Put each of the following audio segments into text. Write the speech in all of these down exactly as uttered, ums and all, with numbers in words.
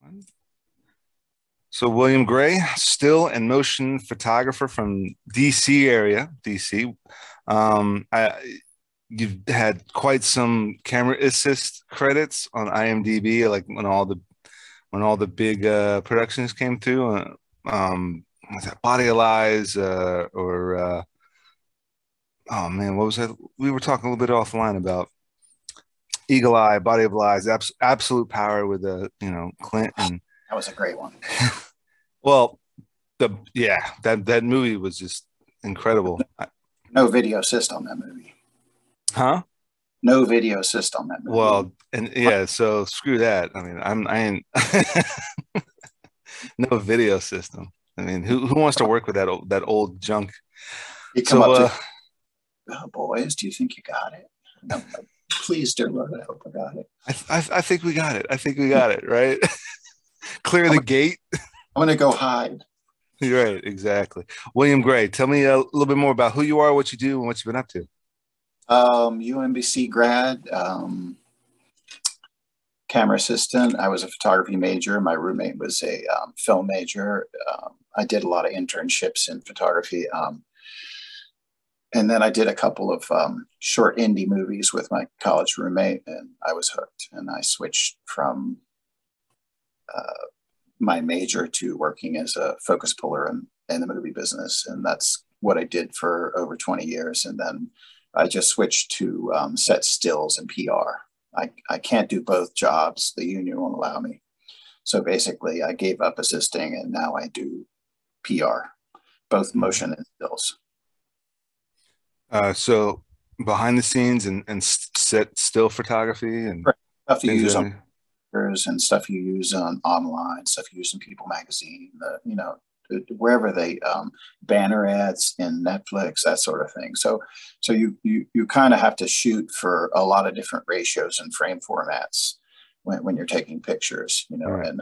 So William Gray, still and motion photographer from D C area, D C. Um, I, you've had quite some camera assist credits on IMDb, like when all the when all the big uh, productions came through. Uh, um, was that Body of Lies uh, or uh, oh man, what was that? We were talking a little bit offline about Eagle Eye, Body of Lies, abs- Absolute Power with uh, you know Clint and That was a great one. well, the yeah that that movie was just incredible. No video assist on that movie. Huh? No video assist on that movie. Well, and yeah, so screw that. I mean, I'm I ain't no video system. I mean, who who wants to work with that old that old junk? You come So up uh to, oh, boys, do you think you got it? No, no, please, dear Lord, I hope I got it. I, I I think we got it. I think we got it, right? Clear the gate. I'm gonna go hide. You're right, exactly. William Gray, tell me a little bit more about who you are, what you do, and what you've been up to. Um, U M B C grad, um, camera assistant. I was a photography major. My roommate was a um, film major. Um, I did a lot of internships in photography. Um, and then I did a couple of um, short indie movies with my college roommate, and I was hooked. And I switched from uh, my major to working as a focus puller in, in the movie business. And that's what I did for over twenty years. And then I just switched to um, set stills and P R. I, I can't do both jobs. The union won't allow me. So basically I gave up assisting and now I do P R, both motion and stills. Uh, so behind the scenes and, and set still photography and stuff you use on and stuff you use on online, stuff you use in People Magazine, the, you know, wherever they um, banner ads in Netflix, that sort of thing. So, so you you you kind of have to shoot for a lot of different ratios and frame formats when when you're taking pictures, you know, right. And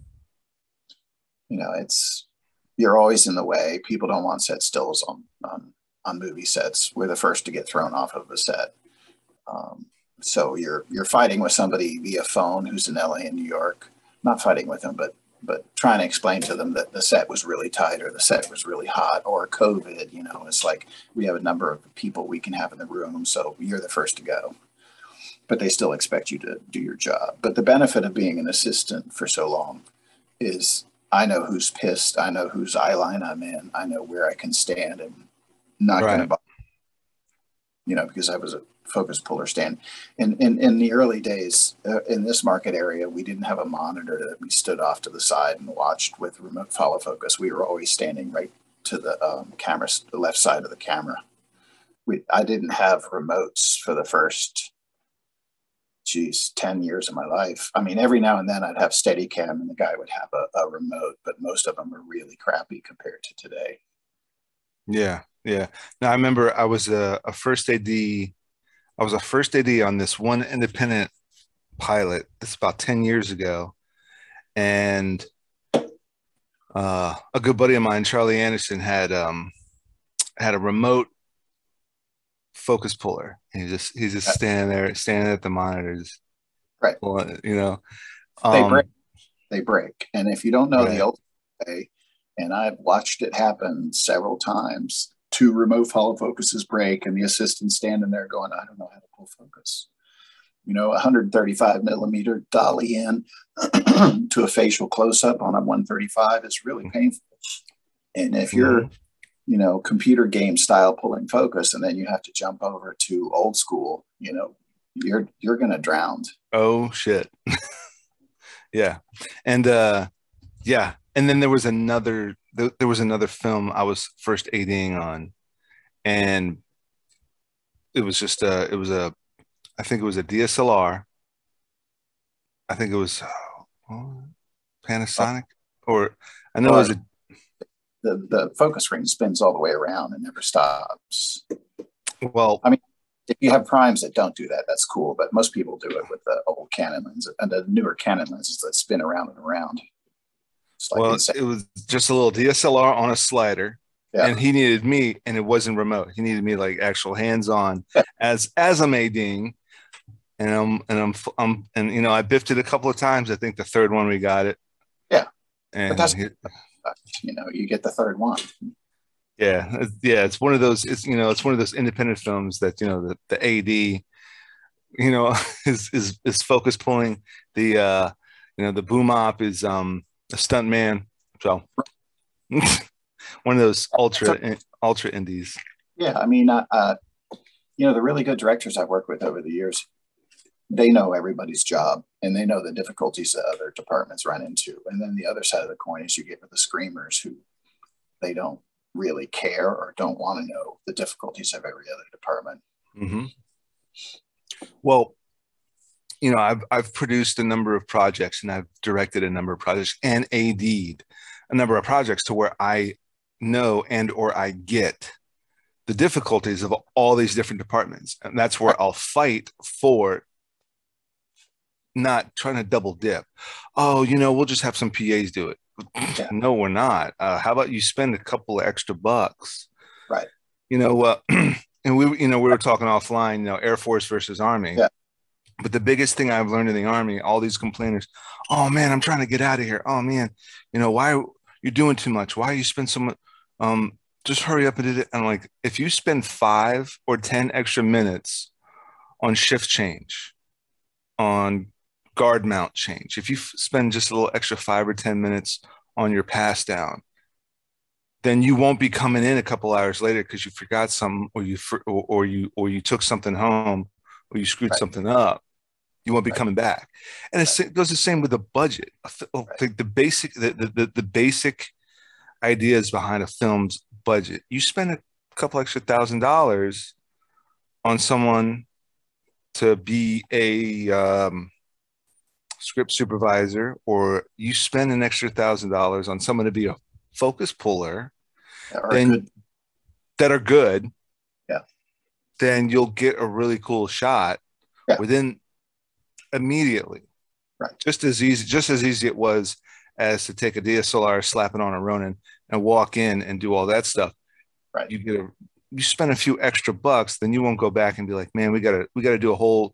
you know it's you're always in the way. People don't want set stills on on on movie sets. We're the first to get thrown off of the set. Um, so you're you're fighting with somebody via phone who's in L A and New York. Not fighting with them, but but trying to explain to them that the set was really tight or the set was really hot or COVID. You know, it's like we have a number of people we can have in the room, so you're the first to go. But they still expect you to do your job. But the benefit of being an assistant for so long is I know who's pissed. I know whose eye line I'm in. I know where I can stand and not right. going to, you know, because I was a focus puller stand. In, in, in the early days, uh, in this market area, we didn't have a monitor that we stood off to the side and watched with remote follow focus. We were always standing right to the um, camera, the left side of the camera. We, I didn't have remotes for the first, geez, ten years of my life. I mean, every now and then I'd have Steadicam and the guy would have a, a remote, but most of them are really crappy compared to today. Yeah, yeah. Now I remember I was a, a first A D. I was a first A D on this one independent pilot. It's about ten years ago, and uh, a good buddy of mine, Charlie Anderson, had um, had a remote focus puller. He just he's just standing there, standing at the monitors, right? Pulling, you know, um, they break. They break, and if you don't know right. the old way, and I've watched it happen several times. Two remote follow focuses break, and the assistant standing there going, "I don't know how to pull focus." You know, one thirty-five millimeter dolly in to a facial close up on a one thirty-five is really painful. And if you're, mm-hmm. you know, computer game style pulling focus, and then you have to jump over to old school, you know, you're you're gonna drown. Oh shit! Yeah, and uh, yeah, and then there was another. There was another film I was first ADing on, and it was just a, it was a, I think it was a D S L R. I think it was oh, Panasonic, or I know well, it was a. The, the focus ring spins all the way around and never stops. Well, I mean, if you have primes that don't do that, that's cool, but most people do it with the old Canon lenses and the newer Canon lenses that spin around and around. Like well, insane. It was just a little D S L R on a slider, yeah. And he needed me, and it wasn't remote. He needed me like actual hands-on yeah. as as I'm ADing, and I'm and I'm I'm and you know I biffed it a couple of times. I think the third one we got it. But and that's, he, you know, you get the third one. yeah, yeah, it's one of those. It's you know, it's one of those independent films that you know the, the A D, you know, is is is focus pulling the uh, you know, the boom op is um a stunt man. So one of those ultra ultra indies. Yeah, I mean, uh, uh, you know, the really good directors I've worked with over the years, they know everybody's job and they know the difficulties that other departments run into. And then the other side of the coin is you get with the screamers who they don't really care or don't want to know the difficulties of every other department. Mm-hmm. Well, you know, I've I've produced a number of projects and I've directed a number of projects and A D'd a number of projects to where I know and or I get the difficulties of all these different departments. And that's where I'll fight for not trying to double dip. Oh, you know, we'll just have some P As do it. Yeah. No, we're not. Uh, how about you spend a couple of extra bucks? Right. You know, uh, and we, you know, we were talking offline, you know, Air Force versus Army. Yeah. But the biggest thing I've learned in the Army, all these complainers, oh man, I'm trying to get out of here. Oh man, you know, why you're doing too much? Why you spend so much? Um, just hurry up and do it. And like, if you spend five or ten extra minutes on shift change, on guard mount change, if you f- spend just a little extra five or ten minutes on your pass down, then you won't be coming in a couple hours later because you forgot something, or you for, or, or you or you took something home, or you screwed Right. something up. You won't be Right. coming back. And it's, it goes the same with the budget. Right. The, the basic the, the the basic ideas behind a film's budget. You spend a couple extra thousand dollars on someone to be a um, script supervisor, or you spend an extra thousand dollars on someone to be a focus puller, Or then good. that are good. Yeah. Then you'll get a really cool shot Yeah. within immediately. Right. Just as easy, just as easy it was as to take a D S L R, slap it on a Ronin, and walk in and do all that stuff. Right. You get a, you spend a few extra bucks, then you won't go back and be like, man, we gotta, we gotta do a whole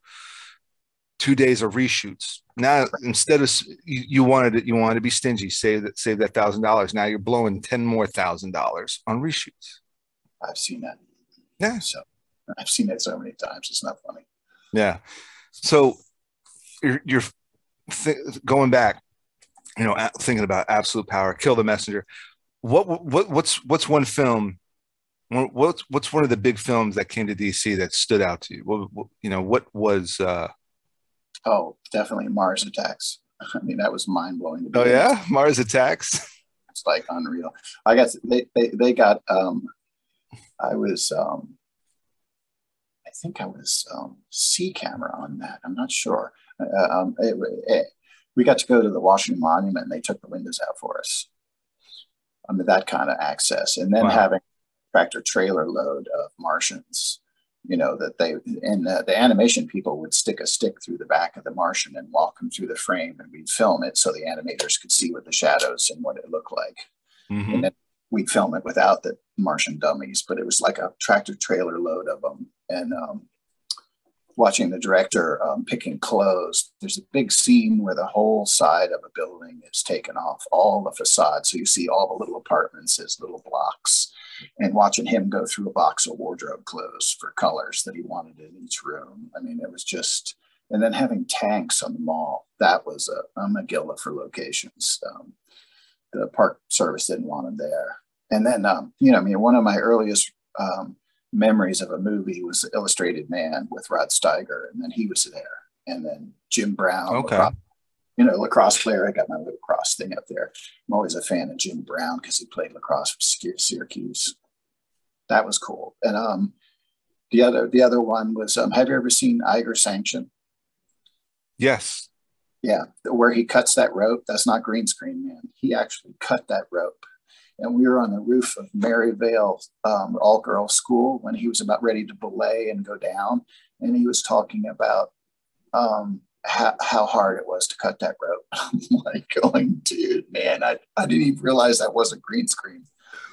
two days of reshoots. Now, right. instead of you, you wanted it, you wanted to be stingy, save that, save that thousand dollars. Now you're blowing ten more thousand dollars on reshoots. I've seen that. Yeah. So I've seen it so many times. It's not funny. Yeah. So you're, you're th- going back, you know, thinking about Absolute Power, Kill the Messenger. What what what's what's one film? What's what's one of the big films that came to D C that stood out to you? What, what you know? What was? Uh... Oh, definitely Mars Attacks. I mean, that was mind blowing. Oh yeah, Mars Attacks. It's like unreal. I guess they they they got. Um, I was. Um, I think I was um, C camera on that. I'm not sure. Uh, um, it, it, we got to go to the Washington Monument, and they took the windows out for us. I mean, that kind of access, and then wow. having a tractor trailer load of Martians. You know that they and uh, the animation people would stick a stick through the back of the Martian and walk them through the frame, and we'd film it so the animators could see what the shadows and what it looked like. Mm-hmm. And then we'd film it without the Martian dummies, but it was like a tractor trailer load of them. And um, watching the director um, picking clothes, there's a big scene where the whole side of a building is taken off, all the facade. So you see all the little apartments as little blocks, and watching him go through a box of wardrobe clothes for colors that he wanted in each room. I mean, it was just, and then having tanks on the mall, that was a, a Megillah for locations. Um, the Park Service didn't want him there. And then, um, you know, I mean, one of my earliest um, memories of a movie was The Illustrated Man with Rod Steiger, and then he was there. And then Jim Brown, okay. lacrosse, you know, lacrosse player. I got my lacrosse thing up there. I'm always a fan of Jim Brown because he played lacrosse for Syracuse. That was cool. And um, the other the other one was, um, have you ever seen Eiger Sanction? Yes. Yeah, where he cuts that rope. That's not green screen, man. He actually cut that rope. And we were on the roof of Maryvale um, all-girls school when he was about ready to belay and go down. And he was talking about um, how, how hard it was to cut that rope. I'm like going, dude, man, I, I didn't even realize that wasn't green screen.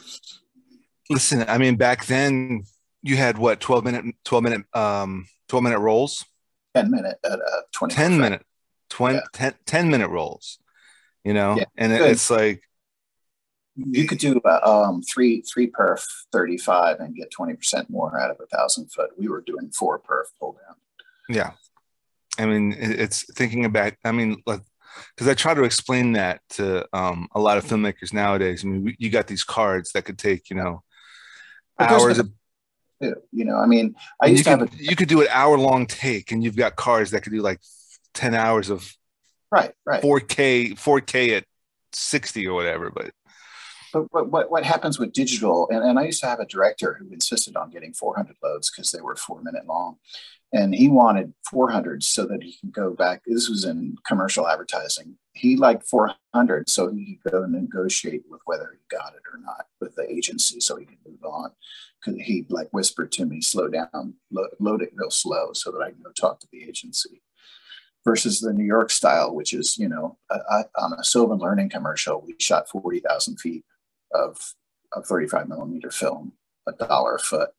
Listen, I mean, back then you had what, twelve minute, twelve minute, um, twelve minute rolls? ten minute at uh, twenty. ten minute, twenty, yeah. ten, ten minute rolls. you know, Yeah, and it, good. it's like, You could do uh, um, three three perf thirty-five and get twenty percent more out of a thousand foot. We were doing four perf pull down. yeah, I mean, it, it's thinking about, I mean, like, because I try to explain that to um, a lot of filmmakers nowadays. I mean, we, you got these cards that could take, you know, But there's hours been, of, you know, I mean, I and used you to have a could you could do an hour long take, and you've got cards that could do like ten hours of right, right. four K four K at sixty or whatever. But But, but what, what happens with digital, and, and I used to have a director who insisted on getting four hundred loads because they were four minute long. And he wanted four hundred so that he could go back. This was in commercial advertising. He liked four hundred so he could go and negotiate with whether he got it or not with the agency so he could move on. Because he like whispered to me, slow down, lo- load it real slow so that I can go talk to the agency. Versus the New York style, which is, you know, uh, on a Sylvan Learning commercial, we shot forty thousand feet of, of thirty-five millimeter film, a dollar a foot.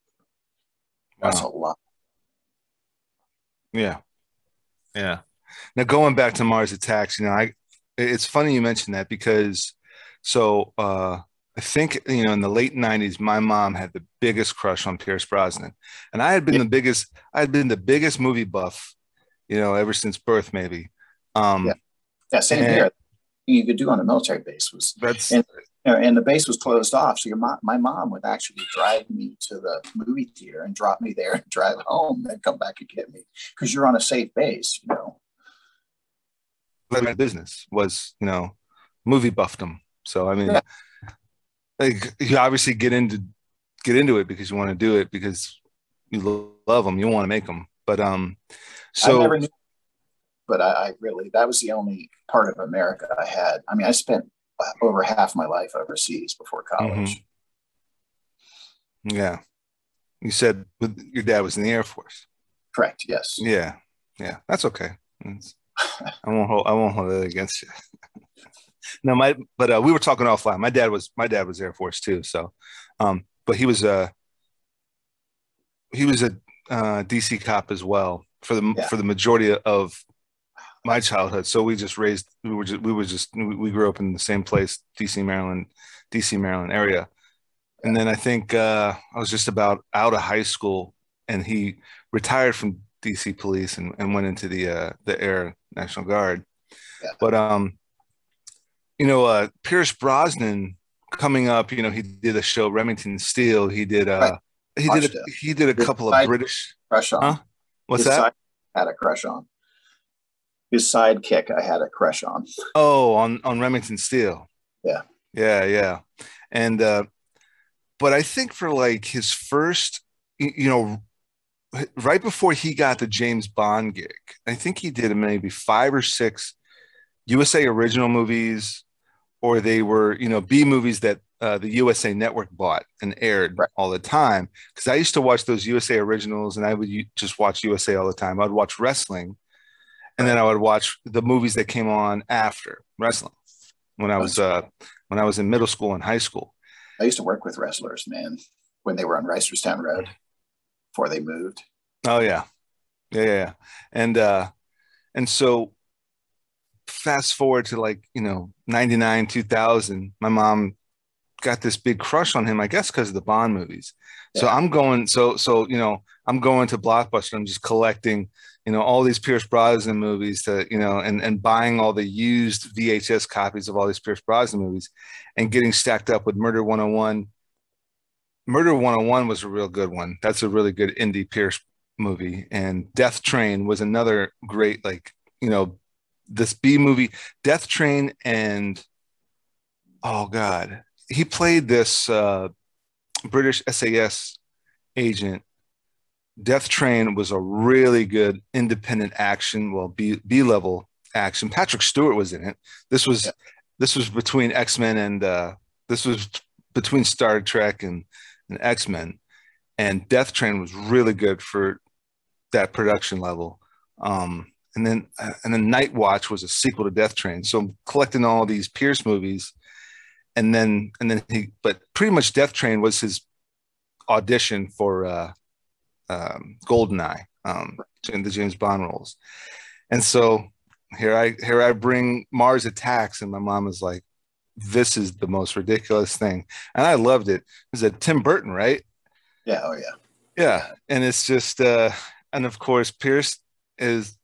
That's wow. a lot. Yeah. Yeah. Now going back to Mars Attacks, you know, I it's funny you mentioned that because so uh I think, you know, in the late nineties, my mom had the biggest crush on Pierce Brosnan. And I had been yeah. the biggest, I had been the biggest movie buff, you know, ever since birth, maybe. Um yeah, yeah same and, here. You could do on a military base was that's and, you know, and the base was closed off. So your mom, my mom would actually drive me to the movie theater and drop me there and drive home and come back and get me because you're on a safe base, you know. My business was, you know, movie buffdom. So I mean, yeah. like you obviously get into get into it because you want to do it because you love them, you want to make them. But um, so I never knew, but I, I really that was the only part of America I had. I mean, I spent over half my life overseas before college. Mm-hmm. Yeah. You said your dad was in the Air Force. Correct. Yes. Yeah. Yeah. That's okay. That's, I won't hold, I won't hold it against you. No, my, but uh, we were talking offline. My dad was, my dad was Air Force too. So, um, but he was a, he was a uh, D C cop as well for the, yeah. for the majority of my childhood. So we just raised, we were just, we were just, we grew up in the same place, D C, Maryland, D C, Maryland area. And then I think uh, I was just about out of high school and he retired from D C police and, and went into the, uh, the Air National Guard. Yeah. But, um, you know, uh, Pierce Brosnan coming up, you know, he did a show, Remington Steele. He did, uh, right. he Watched did, a, he did a His couple of British. Crush on. Huh? What's His that? Had a crush on. His sidekick I had a crush on. Oh, on, on Remington Steele. Yeah. Yeah, yeah. And uh, but I think for like his first, you know, right before he got the James Bond gig, I think he did maybe five or six U S A original movies, or they were, you know, B movies that uh, the U S A Network bought and aired right. all the time. Because I used to watch those U S A originals and I would just watch U S A all the time. I'd watch wrestling. And then I would watch the movies that came on after wrestling when I was uh, when I was in middle school and high school. I used to work with wrestlers, man, when they were on Reisterstown Road before they moved. Oh yeah, yeah, yeah. And uh, and so fast forward to like you know ninety-nine, two thousand. My mom got this big crush on him, I guess, because of the Bond movies. Yeah. So I'm going. So so you know I'm going to Blockbuster. I'm just collecting. You know, all these Pierce Brosnan movies to, you know, and, and buying all the used V H S copies of all these Pierce Brosnan movies and getting stacked up with Murder one oh one. Murder one oh one was a real good one. That's a really good indie Pierce movie. And Death Train was another great, like, you know, this B movie, Death Train. And, oh God, he played this uh, British S A S agent. Death Train was a really good independent action, well, B B level action. Patrick Stewart was in it. This was yeah. this was between X-Men and uh, this was between Star Trek and, and X-Men. And Death Train was really good for that production level. Um, and then uh, and then Night Watch was a sequel to Death Train. So I'm collecting all these Pierce movies, and then and then he, but pretty much Death Train was his audition for. Uh, Um, Goldeneye, um, in the James Bond roles. And so here I here I bring Mars Attacks, and my mom is like, "This is the most ridiculous thing," and I loved it. Is it Tim Burton, right? Yeah, oh yeah. Yeah, and it's just, uh, and of course, Pierce is,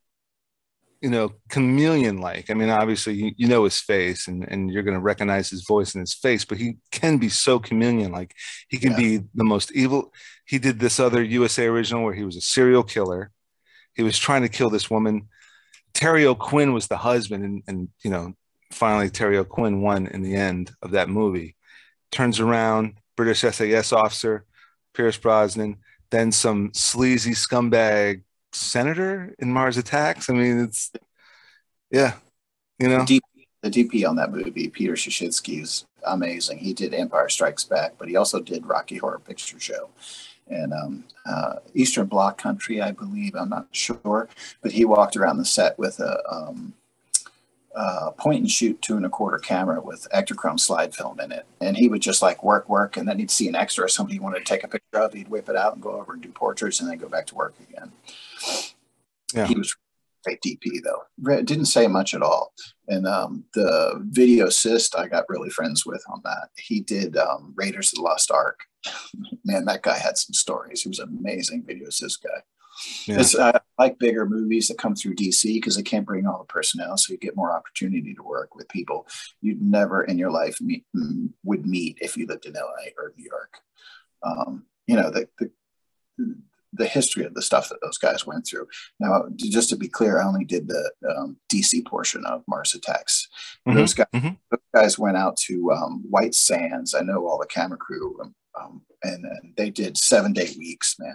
you know, chameleon-like. I mean, obviously, you, you know his face, and and you're going to recognize his voice and his face, but he can be so chameleon-like. He can Yeah. be the most evil. He did this other U S A original where he was a serial killer. He was trying to kill this woman. Terry O'Quinn was the husband, and, and you know, finally Terry O'Quinn won in the end of that movie. Turns around, British S A S officer, Pierce Brosnan, then some sleazy scumbag senator in Mars Attacks. I mean, it's, yeah, you know. The, D- the D P on that movie, Peter Shishitsky, is amazing. He did Empire Strikes Back, but he also did Rocky Horror Picture Show and um, uh, Eastern Bloc Country, I believe. I'm not sure, but he walked around the set with a um, uh, point and shoot two and a quarter camera with Ektachrome slide film in it, and he would just like work, work, and then he'd see an extra or somebody he wanted to take a picture of. He'd whip it out and go over and do portraits, and then go back to work again. Yeah. He was a D P though. Didn't say much at all. And um, the video assist I got really friends with on that. He did um, Raiders of the Lost Ark. Man, that guy had some stories. He was an amazing video assist guy. Yeah. It's uh, like bigger movies that come through D C because they can't bring all the personnel, so you get more opportunity to work with people you'd never in your life meet, would meet if you lived in L A or New York. Um, you know, the, the the history of the stuff that those guys went through. Now, just to be clear, I only did the um, D C portion of Mars Attacks. Mm-hmm, those, guys, mm-hmm. those guys went out to um, White Sands. I know all the camera crew, um, and, and they did seven day weeks, man.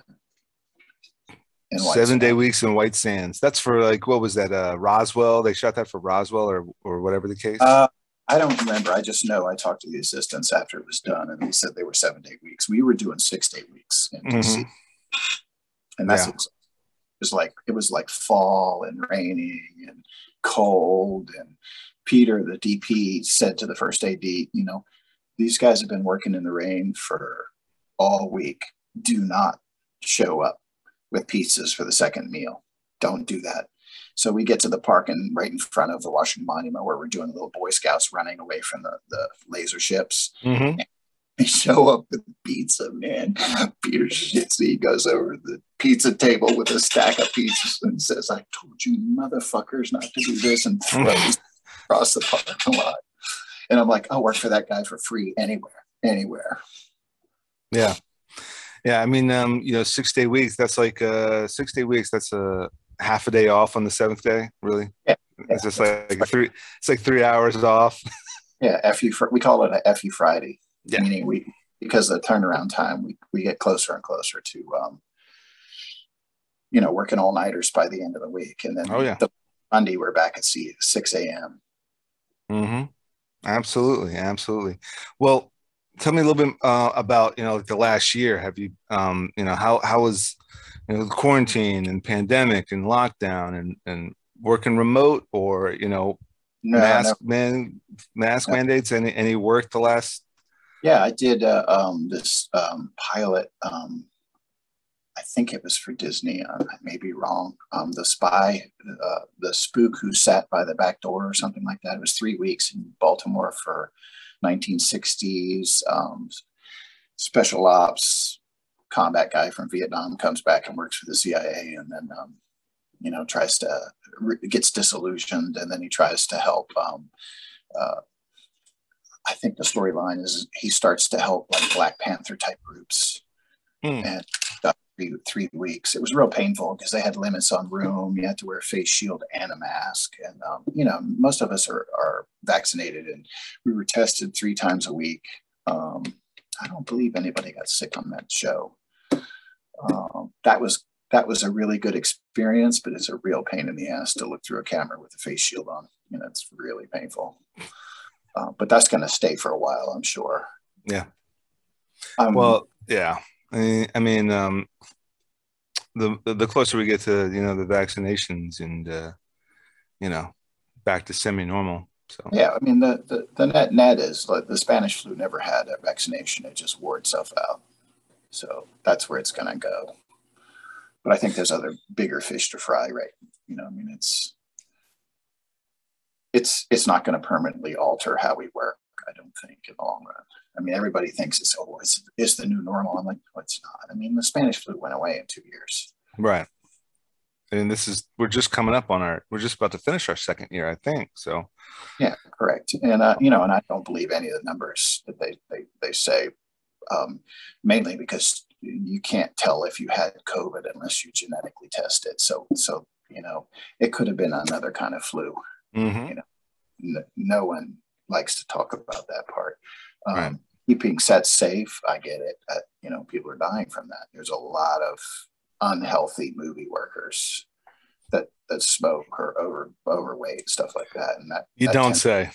Seven day weeks in White Sands. That's for like, what was that? Uh, Roswell. They shot that for Roswell or or whatever the case. Uh, I don't remember. I just know I talked to the assistants after it was done, and they said they were seven day weeks. We were doing six day weeks in D C. Mm-hmm. And that's yeah. it was like it was like fall and raining and cold. And Peter, the D P, said to the first A D, you know, these guys have been working in the rain for all week. Do not show up with pizzas for the second meal. Don't do that. So we get to the park and right in front of the Washington Monument where we're doing little Boy Scouts running away from the, the laser ships. Mm-hmm. They show up with pizza, man. Peter Shitsy goes over the pizza table with a stack of pizzas and says, I told you motherfuckers not to do this, and throws across the parking lot. And I'm like, I'll work for that guy for free anywhere, anywhere. Yeah. Yeah. I mean, um, you know, six day weeks, that's like uh six day weeks. That's a half a day off on the seventh day. Really? Yeah. It's just like, like three, it's like three hours off. Yeah. F U, we call it a F U Friday. Yeah. Meaning we, because of the turnaround time, we, we get closer and closer to, um, you know, working all nighters by the end of the week. And then oh, yeah. the Monday, we're back at sea at six a.m. Mm-hmm. Absolutely. Absolutely. Well, tell me a little bit uh, about, you know, the last year. Have you, um, you know, how, how was, you know, the quarantine and pandemic and lockdown and, and working remote or, you know, no, mask, no. man, mask no. mandates, any, any work the last Yeah, I did uh, um, this um, pilot. Um, I think it was for Disney. Uh, I may be wrong. Um, the spy, uh, the spook who sat by the back door or something like that. It was three weeks in Baltimore for nineteen sixties. Um, special ops combat guy from Vietnam comes back and works for the C I A, and then um, you know tries to gets disillusioned, and then he tries to help. Um, uh, I think the storyline is he starts to help like Black Panther type groups. Mm. And uh, three, three weeks. It was real painful because they had limits on room. You had to wear a face shield and a mask. And, um, you know, most of us are, are vaccinated, and we were tested three times a week. Um, I don't believe anybody got sick on that show. Um, that was, that was a really good experience, but it's a real pain in the ass to look through a camera with a face shield on. You know, it's really painful. Uh, but that's going to stay for a while, I'm sure. Yeah. Um, well, yeah. I mean, I mean um, the, the the closer we get to, you know, the vaccinations and, uh, you know, back to semi-normal. So yeah, I mean, the, the, the net net is like the Spanish flu never had a vaccination. It just wore itself out. So that's where it's going to go. But I think there's other bigger fish to fry, right? You know, I mean, it's it's it's not going to permanently alter how we work. I don't think in the long run. I mean, everybody thinks it's oh, it's, it's the new normal. I'm like, no, it's not. I mean, the Spanish flu went away in two years. Right. And this is, we're just coming up on our, we're just about to finish our second year, I think. So, yeah, correct. And, uh, you know, and I don't believe any of the numbers that they, they, they say, um, mainly because you can't tell if you had COVID unless you genetically test it. So, so, you know, it could have been another kind of flu. mm-hmm. You know, n- no one likes to talk about that part. Um, right. Keeping sets safe, I get it. Uh, you know, people are dying from that. There's a lot of unhealthy movie workers that that smoke or over overweight, stuff like that. And that you that don't tends, say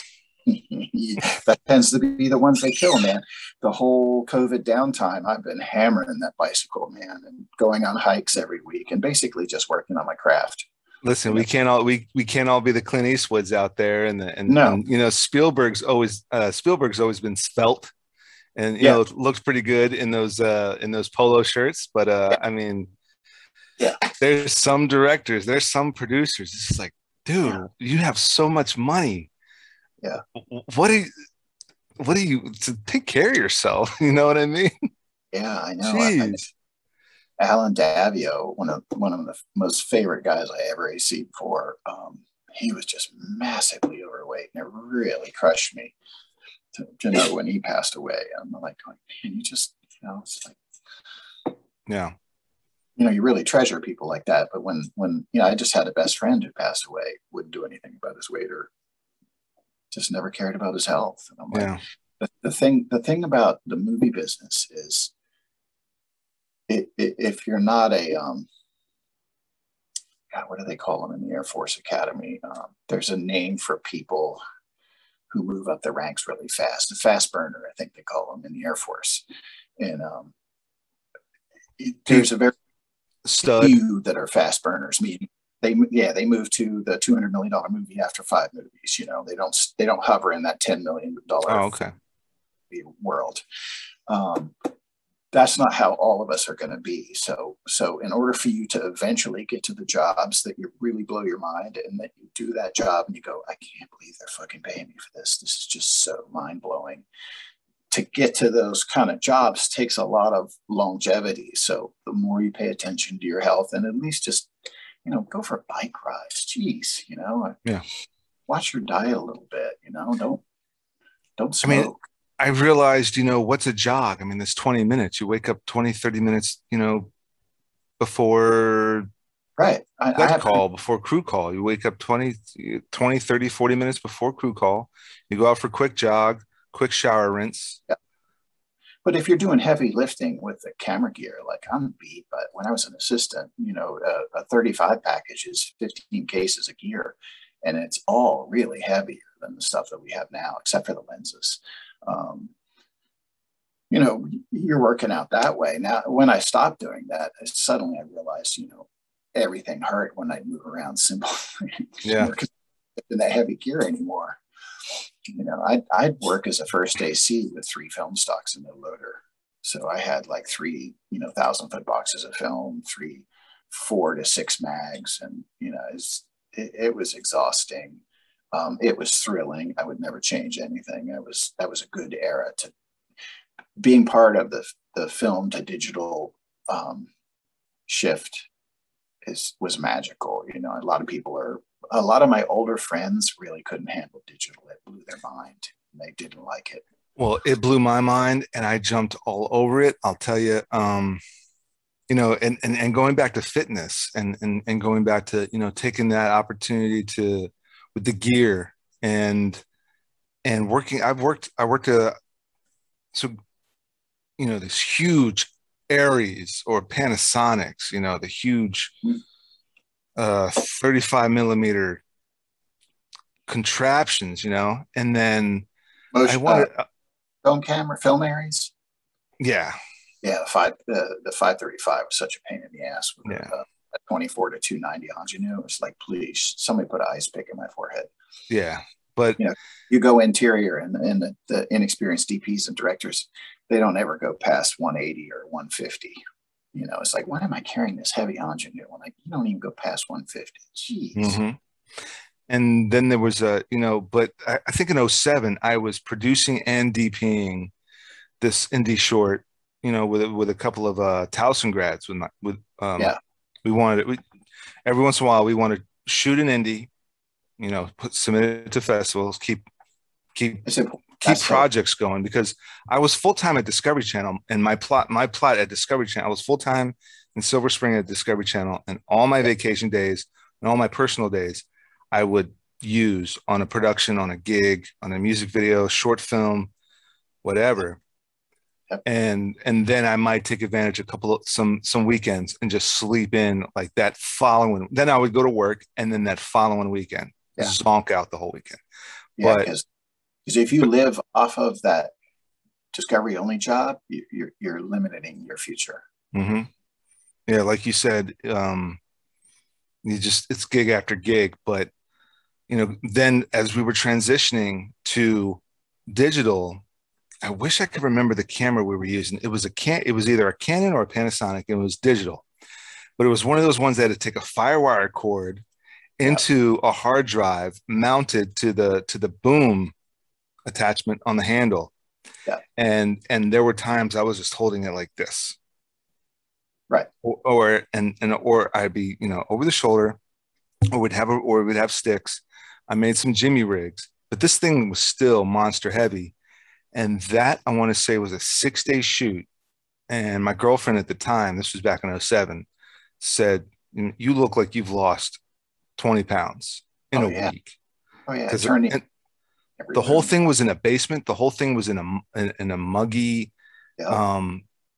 that tends to be the ones they kill, man. The whole COVID downtime, I've been hammering that bicycle, man, and going on hikes every week and basically just working on my craft. Listen, you we know? can't all we we can't all be the Clint Eastwoods out there, and the and, No. and you know Spielberg's always uh, Spielberg's always been svelte, and you Yeah. know it looks pretty good in those uh, in those polo shirts. But uh, Yeah. I mean, yeah, there's some directors, there's some producers. It's just like, dude, Yeah. you have so much money. Yeah. What do you? What do you to take care of yourself? You know what I mean? Yeah, I know. Jeez. I, I, Alan Davio, one of one of the most favorite guys I ever A C'd for, um, he was just massively overweight, and it really crushed me to, to know when he passed away. I'm like, man, you just, you know, it's like, yeah, you know, you really treasure people like that. But when, when you know, I just had a best friend who passed away, wouldn't do anything about his weight or just never cared about his health. And I'm like, yeah. the, the thing, the thing about the movie business is, It, it, if you're not a, um, God, what do they call them in the Air Force Academy? Um, there's a name for people who move up the ranks really fast. A fast burner, I think they call them in the Air Force. And um, it, there's a very Stud. few that are fast burners. Meaning they, yeah, they move to the two hundred million dollar movie after five movies. You know, they don't they don't hover in that ten million dollar oh, okay. world. Um, That's not how all of us are going to be. So, so in order for you to eventually get to the jobs that you really blow your mind and that you do that job and you go, I can't believe they're fucking paying me for this. This is just so mind blowing. To get to those kind of jobs takes a lot of longevity. So the more you pay attention to your health and at least just, you know, go for bike rides. Jeez, you know, yeah. Watch your diet a little bit, you know, don't, don't smoke. I mean, I realized, you know, what's a jog? I mean, it's twenty minutes. You wake up twenty, thirty minutes, you know, before right. I, that I have call, before crew call. You wake up twenty, twenty, thirty, forty minutes before crew call. You go out for a quick jog, quick shower rinse. Yeah. But if you're doing heavy lifting with the camera gear, like I'm beat, but when I was an assistant, you know, a, a thirty-five package is fifteen cases of gear, and it's all really heavier than the stuff that we have now, except for the lenses. Um, you know, you're working out that way. Now, when I stopped doing that, suddenly I realized, you know, everything hurt when I move around simply. Yeah. In that heavy gear anymore. You know, I'd, I'd work as a first A C with three film stocks in the loader. So I had like three, you know, thousand foot boxes of film, three, four to six mags. And, you know, it's, it, it was exhausting. Um, it was thrilling. I would never change anything. It was, that was a good era to being part of the, the film to digital um, shift is, was magical. You know, a lot of people are, a lot of my older friends really couldn't handle digital. It blew their mind. And they didn't like it. Well, it blew my mind and I jumped all over it. I'll tell you, um, you know, and, and, and going back to fitness and, and, and going back to, you know, taking that opportunity to, with the gear and, and working, I've worked, I worked, a, so, you know, this huge Aries or Panasonics, you know, the huge, uh, thirty-five millimeter contraptions, you know, and then Motion, I wanted, uh, film camera, film Aries. Yeah. Yeah. The five, the, the five thirty-five was such a pain in the ass. With Yeah. uh, a twenty-four to two ninety Ingenue. It was like, please, somebody put an ice pick in my forehead. Yeah. But, you know, you go interior and, and the, the inexperienced D Ps and directors, they don't ever go past one eighty or one fifty. You know, it's like, why am I carrying this heavy Ingenue when I, you don't even go past one fifty? Jeez. mm-hmm. and then there was a, you know, but I, I think in oh seven I was producing and DPing this indie short, you know, with with a couple of uh Towson grads with my with um Yeah. we wanted we, every once in a while we want to shoot an indie, you know, put submit it to festivals, keep keep It's a, keep that's so projects going because I was full time at Discovery Channel and my plot my plot at Discovery Channel I was full time in Silver Spring at Discovery Channel, and all my yeah, vacation days and all my personal days I would use on a production, on a gig, on a music video, short film, whatever. yeah, And and then I might take advantage of a couple of some some weekends and just sleep in like that following. Then I would go to work and then that following weekend yeah, zonk out the whole weekend. yeah. But Because if you live off of that discovery only job, you, you're you're limiting your future. mhm. Yeah, like you said, um, you just it's gig after gig. But you know, then as we were transitioning to digital, I wish I could remember the camera we were using. It was a can it was either a Canon or a Panasonic, and it was digital. But it was one of those ones that had to take a firewire cord Yeah, into a hard drive mounted to the to the boom attachment on the handle. yeah, And and there were times I was just holding it like this. right. Or, or and and or I'd be, you know, over the shoulder, or we'd have a, or we'd have sticks. I made some Jimmy rigs, but this thing was still monster heavy. And that I want to say was a six day shoot. And my girlfriend at the time, this was back in oh seven, said, "You look like you've lost twenty pounds in Oh a yeah, week." oh yeah. Because Turning every the whole room. thing was in a basement. The whole thing was in a in, in a muggy, Yep. um,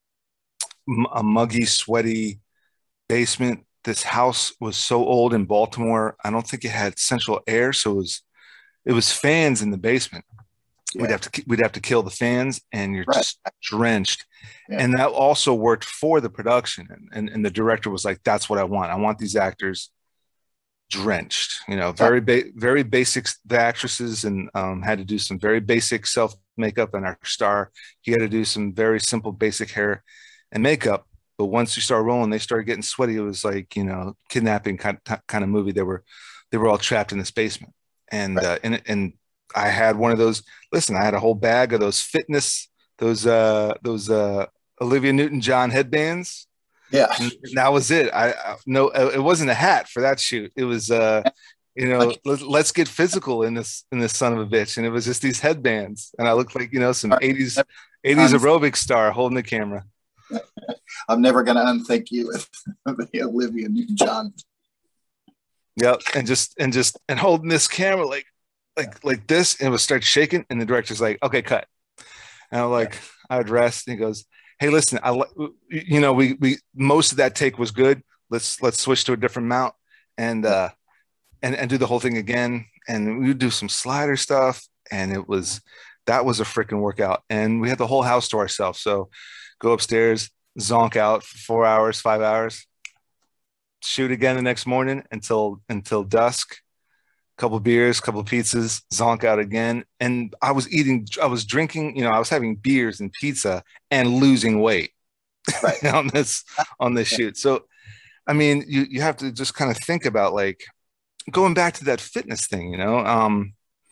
a muggy, sweaty basement. This house was so old in Baltimore. I don't think it had central air, so it was it was fans in the basement. We'd Yeah. have to we'd have to kill the fans, and you're Right. just drenched. Yeah. And that also worked for the production. And, and and the director was like, "That's what I want. I want these actors drenched." You know, Yeah. very ba- very basic. The actresses and um, had to do some very basic self makeup, and our star he had to do some very simple basic hair and makeup. But once you start rolling, they started getting sweaty. It was like, you know, kidnapping kind of, kind of movie. They were they were all trapped in this basement, and Right. uh, and and I had one of those. Listen, I had a whole bag of those fitness, those uh those uh Olivia Newton-John headbands. Yeah. And that was it. I, I no, it wasn't a hat for that shoot. It was uh you know, Like, let, let's get physical in this in this son of a bitch. And it was just these headbands, and I looked like, you know, some eighties eighties I'm, aerobic star holding the camera. I'm never gonna unthink you with the Olivia Newton-John. Yep, and just and just and holding this camera like like like this, and it would start shaking, and the director's like, "Okay, cut." And I'm like, I would rest, and he goes, "Hey, listen, I you know, we we most of that take was good. Let's let's switch to a different mount and uh and and do the whole thing again." And we would do some slider stuff, and it was that was a freaking workout. And we had the whole house to ourselves, so go upstairs, zonk out for four hours, five hours, shoot again the next morning until until dusk. Couple beers, couple pizzas, zonk out again. And I was eating, I was drinking, you know, I was having beers and pizza and losing weight Right. on this on this shoot. So I mean, you you have to just kind of think about like going back to that fitness thing, you know. Um,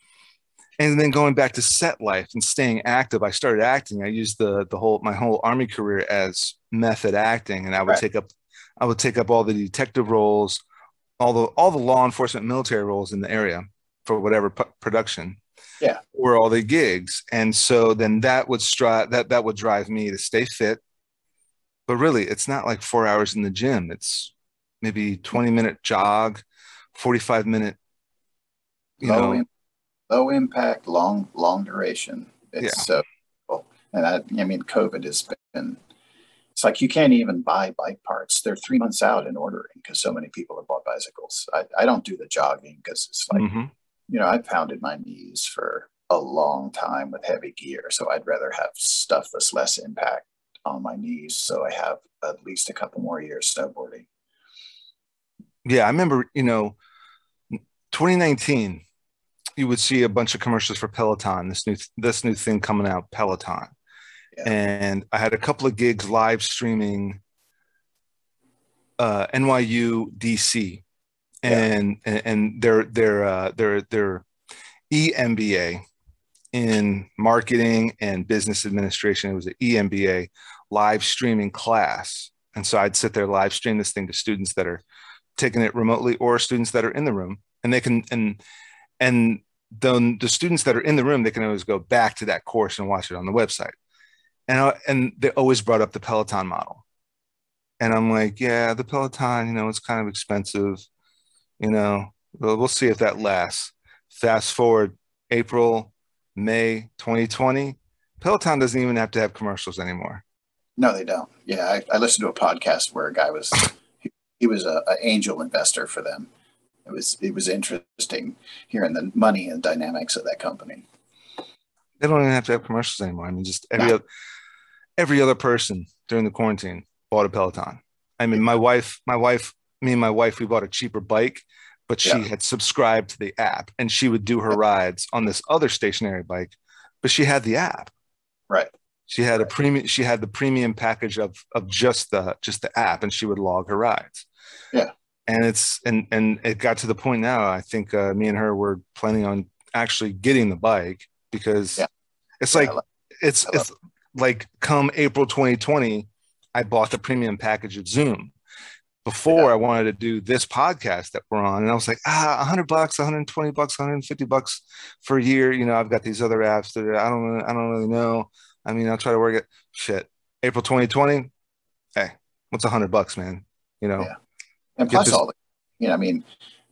and then going back to set life and staying active. I started acting. I used the the whole my whole army career as method acting, and I would Right. take up I would take up all the detective roles, all the all the law enforcement military roles in the area for whatever p- production Yeah. or all the gigs. And so then that would strive that that would drive me to stay fit. But really, it's not like four hours in the gym. It's maybe twenty minute jog, forty-five minute, you Low know. in, low impact, long long duration. Yeah. It's so cool. And I I mean COVID has been it's like you can't even buy bike parts. They're three months out in ordering because so many people have bought bicycles. I, I don't do the jogging because it's like, Mm-hmm. you know, I've pounded my knees for a long time with heavy gear. So I'd rather have stuff that's less impact on my knees. So I have at least a couple more years snowboarding. Yeah, I remember, you know, twenty nineteen, you would see a bunch of commercials for Peloton, this new this new thing coming out, Peloton. Yeah. And I had a couple of gigs live streaming uh, N Y U D C, Yeah. and and, and their their uh, their their E M B A in marketing and business administration. It was an E M B A live streaming class, and so I'd sit there live stream this thing to students that are taking it remotely or students that are in the room, and they can and and the the students that are in the room, they can always go back to that course and watch it on the website. And I, and they always brought up the Peloton model, and I'm like, yeah, the Peloton, you know, it's kind of expensive, you know. We'll, we'll see if that lasts. Fast forward April, May twenty twenty, Peloton doesn't even have to have commercials anymore. No, they don't. Yeah, I, I listened to a podcast where a guy was he, he was a, a angel investor for them. It was it was interesting hearing the money and dynamics of that company. They don't even have to have commercials anymore. I mean, just every No. other, every other person during the quarantine bought a Peloton. I mean, my wife, my wife, me and my wife, we bought a cheaper bike, but she Yeah. had subscribed to the app, and she would do her rides on this other stationary bike, but she had the app. Right. She had a premium. She had the premium package of of just the just the app, and she would log her rides. Yeah. And it's and and it got to the point now. I think uh, me and her were planning on actually getting the bike because Yeah. it's Yeah, like I love- it's I love it's like come April twenty twenty, I bought the premium package of Zoom. Before Yeah. I wanted to do this podcast that we're on, and I was like, ah, a hundred bucks, one hundred twenty bucks, one hundred fifty bucks for a year. You know, I've got these other apps that I don't, really- I don't really know. I mean, I'll try to work it. Shit, April twenty twenty. Hey, what's a hundred bucks, man? You know, Yeah. And get plus this- all the, you know, I mean,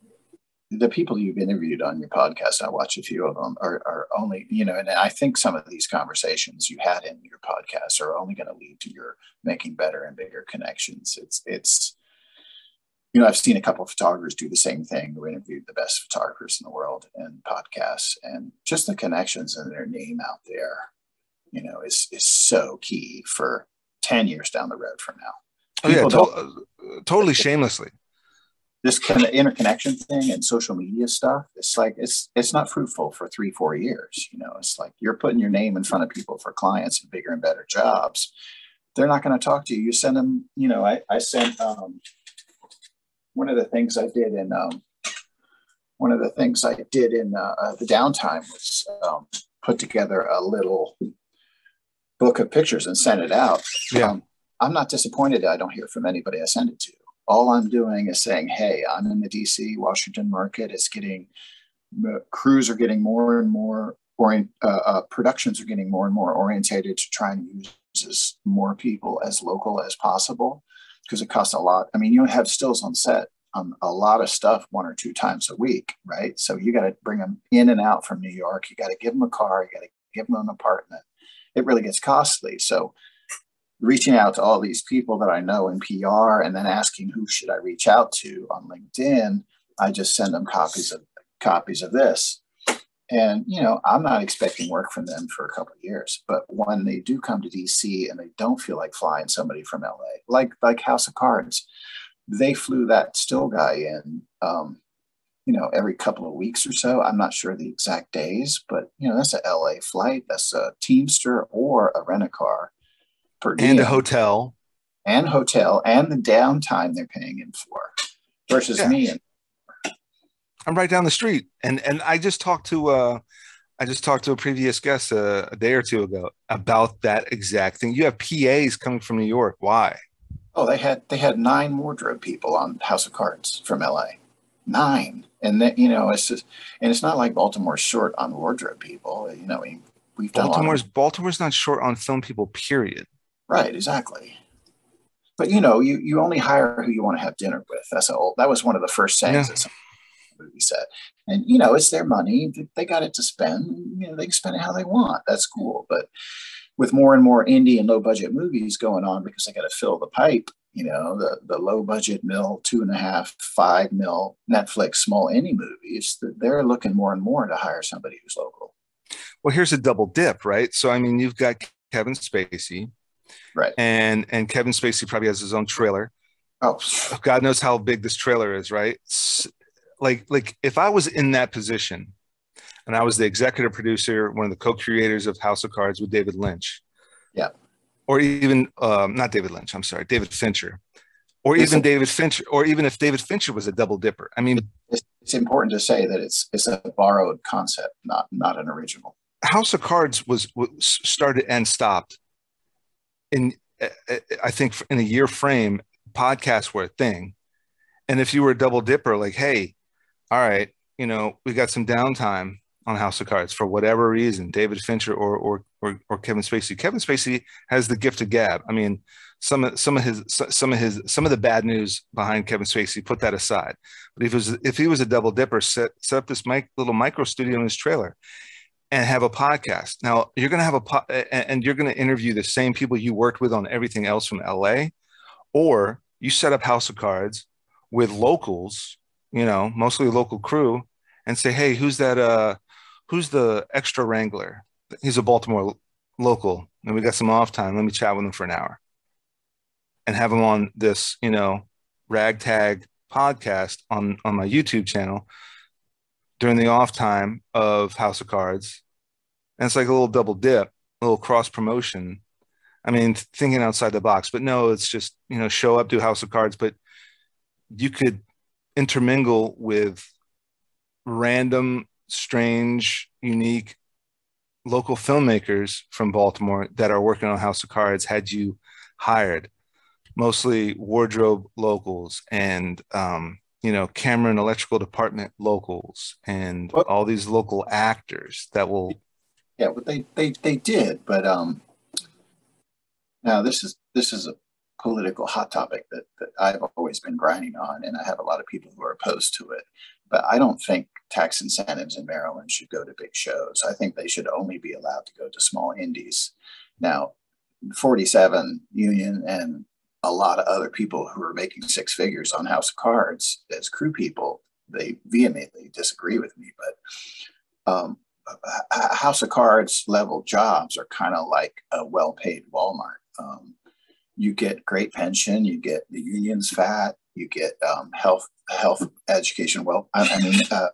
the people you've interviewed on your podcast, I watch a few of them, are, are only, you know, and I think some of these conversations you had in your podcast are only going to lead to your making better and bigger connections. It's, it's, you know, I've seen a couple of photographers do the same thing who interviewed the best photographers in the world in podcasts, and just the connections and their name out there, you know, is, is so key for ten years down the road from now. oh yeah, People to- don't- uh, totally shamelessly. this kind of interconnection thing and social media stuff, it's like it's it's not fruitful for three four years. You know, it's like you're putting your name in front of people for clients and bigger and better jobs. They're not going to talk to you. You send them, you know, I, I sent um, one of the things I did in um, one of the things I did in uh, uh, the downtime was um, put together a little book of pictures and sent it out. Yeah. Um, I'm not disappointed that I don't hear from anybody I send it to. All I'm doing is saying, hey, I'm in the D C, Washington market. It's getting, crews are getting more and more, orient, uh, uh, productions are getting more and more orientated to try and use as more people as local as possible, because it costs a lot. I mean, you have stills on set on a lot of stuff one or two times a week, right? So you got to bring them in and out from New York. You got to give them a car. You got to give them an apartment. It really gets costly. So reaching out to all these people that I know in P R and then asking who should I reach out to on LinkedIn, I just send them copies of copies of this. And, you know, I'm not expecting work from them for a couple of years, but when they do come to D C and they don't feel like flying somebody from L A, like, like House of Cards, they flew that still guy in, um, you know, every couple of weeks or so. I'm not sure the exact days, but, you know, that's a L A flight. That's a Teamster or a rent-a-car. Per And a diem, hotel. and hotel and the downtime they're paying him for versus Yeah. me. And I'm right down the street. And and I just talked to uh I just talked to a previous guest uh, a day or two ago about that exact thing. You have P As coming from New York. Why? oh, they had they had nine wardrobe people on House of Cards from L A, nine, and then you know it's just, and it's not like Baltimore's short on wardrobe people. You know, we, we've done Baltimore's a lot of, Baltimore's not short on film people, period. right, exactly. But you know, you you only hire who you want to have dinner with. That's a old, that was one of the first sayings Yeah. that some movie said. And you know, it's their money; they got it to spend. You know, they can spend it how they want. That's cool. But with more and more indie and low budget movies going on because they got to fill the pipe, you know, the, the low budget mil, two and a half, five mil Netflix small indie movies, they're looking more and more to hire somebody who's local. Well, here's a double dip, right? So I mean, you've got Kevin Spacey, right? And and Kevin Spacey probably has his own trailer. Oh, God knows how big this trailer is, right? Like like if I was in that position, and I was the executive producer, one of the co-creators of House of Cards with David Lynch. Yeah. Or even, um, not David Lynch, I'm sorry, David Fincher. or it's even a, David Fincher, or even if David Fincher was a double dipper. I mean, it's, it's important to say that it's it's a borrowed concept, not not an original. House of Cards was, was started and stopped in, I think, in a year frame. Podcasts were a thing, and if you were a double dipper, like, hey, all right, you know, we got some downtime on House of Cards for whatever reason, David Fincher or or or, or Kevin Spacey. Kevin Spacey has the gift of gab. I mean, some of some of his some of his some of the bad news behind Kevin Spacey, put that aside. But if he was if he was a double dipper, set set up this mic, little micro studio in his trailer and have a podcast. Now you're going to have a po- and you're going to interview the same people you worked with on everything else from L A, or you set up House of Cards with locals, you know, mostly local crew, and say, hey, who's that? Uh, who's the extra wrangler? He's a Baltimore local, and we got some off time. Let me chat with him for an hour, and have him on this, you know, ragtag podcast on on my YouTube channel during the off time of House of Cards. And it's like a little double dip, a little cross promotion. I mean, thinking outside the box, but no, it's just, you know, show up, do House of Cards, but you could intermingle with random, strange, unique local filmmakers from Baltimore that are working on House of Cards had you hired. Mostly wardrobe locals and, um, you know, camera and electrical department locals and Well, all these local actors that will. yeah, but they they they did, but um, now this is this is a political hot topic that that I've always been grinding on, and I have a lot of people who are opposed to it. But I don't think tax incentives in Maryland should go to big shows. I think they should only be allowed to go to small indies. Now, forty-seven Union and a lot of other people who are making six figures on House of Cards as crew people, they vehemently disagree with me. But um, House of Cards level jobs are kind of like a well-paid Walmart. Um, you get great pension, you get the union's fat, you get um, health, health, education. Well, I, I mean, uh,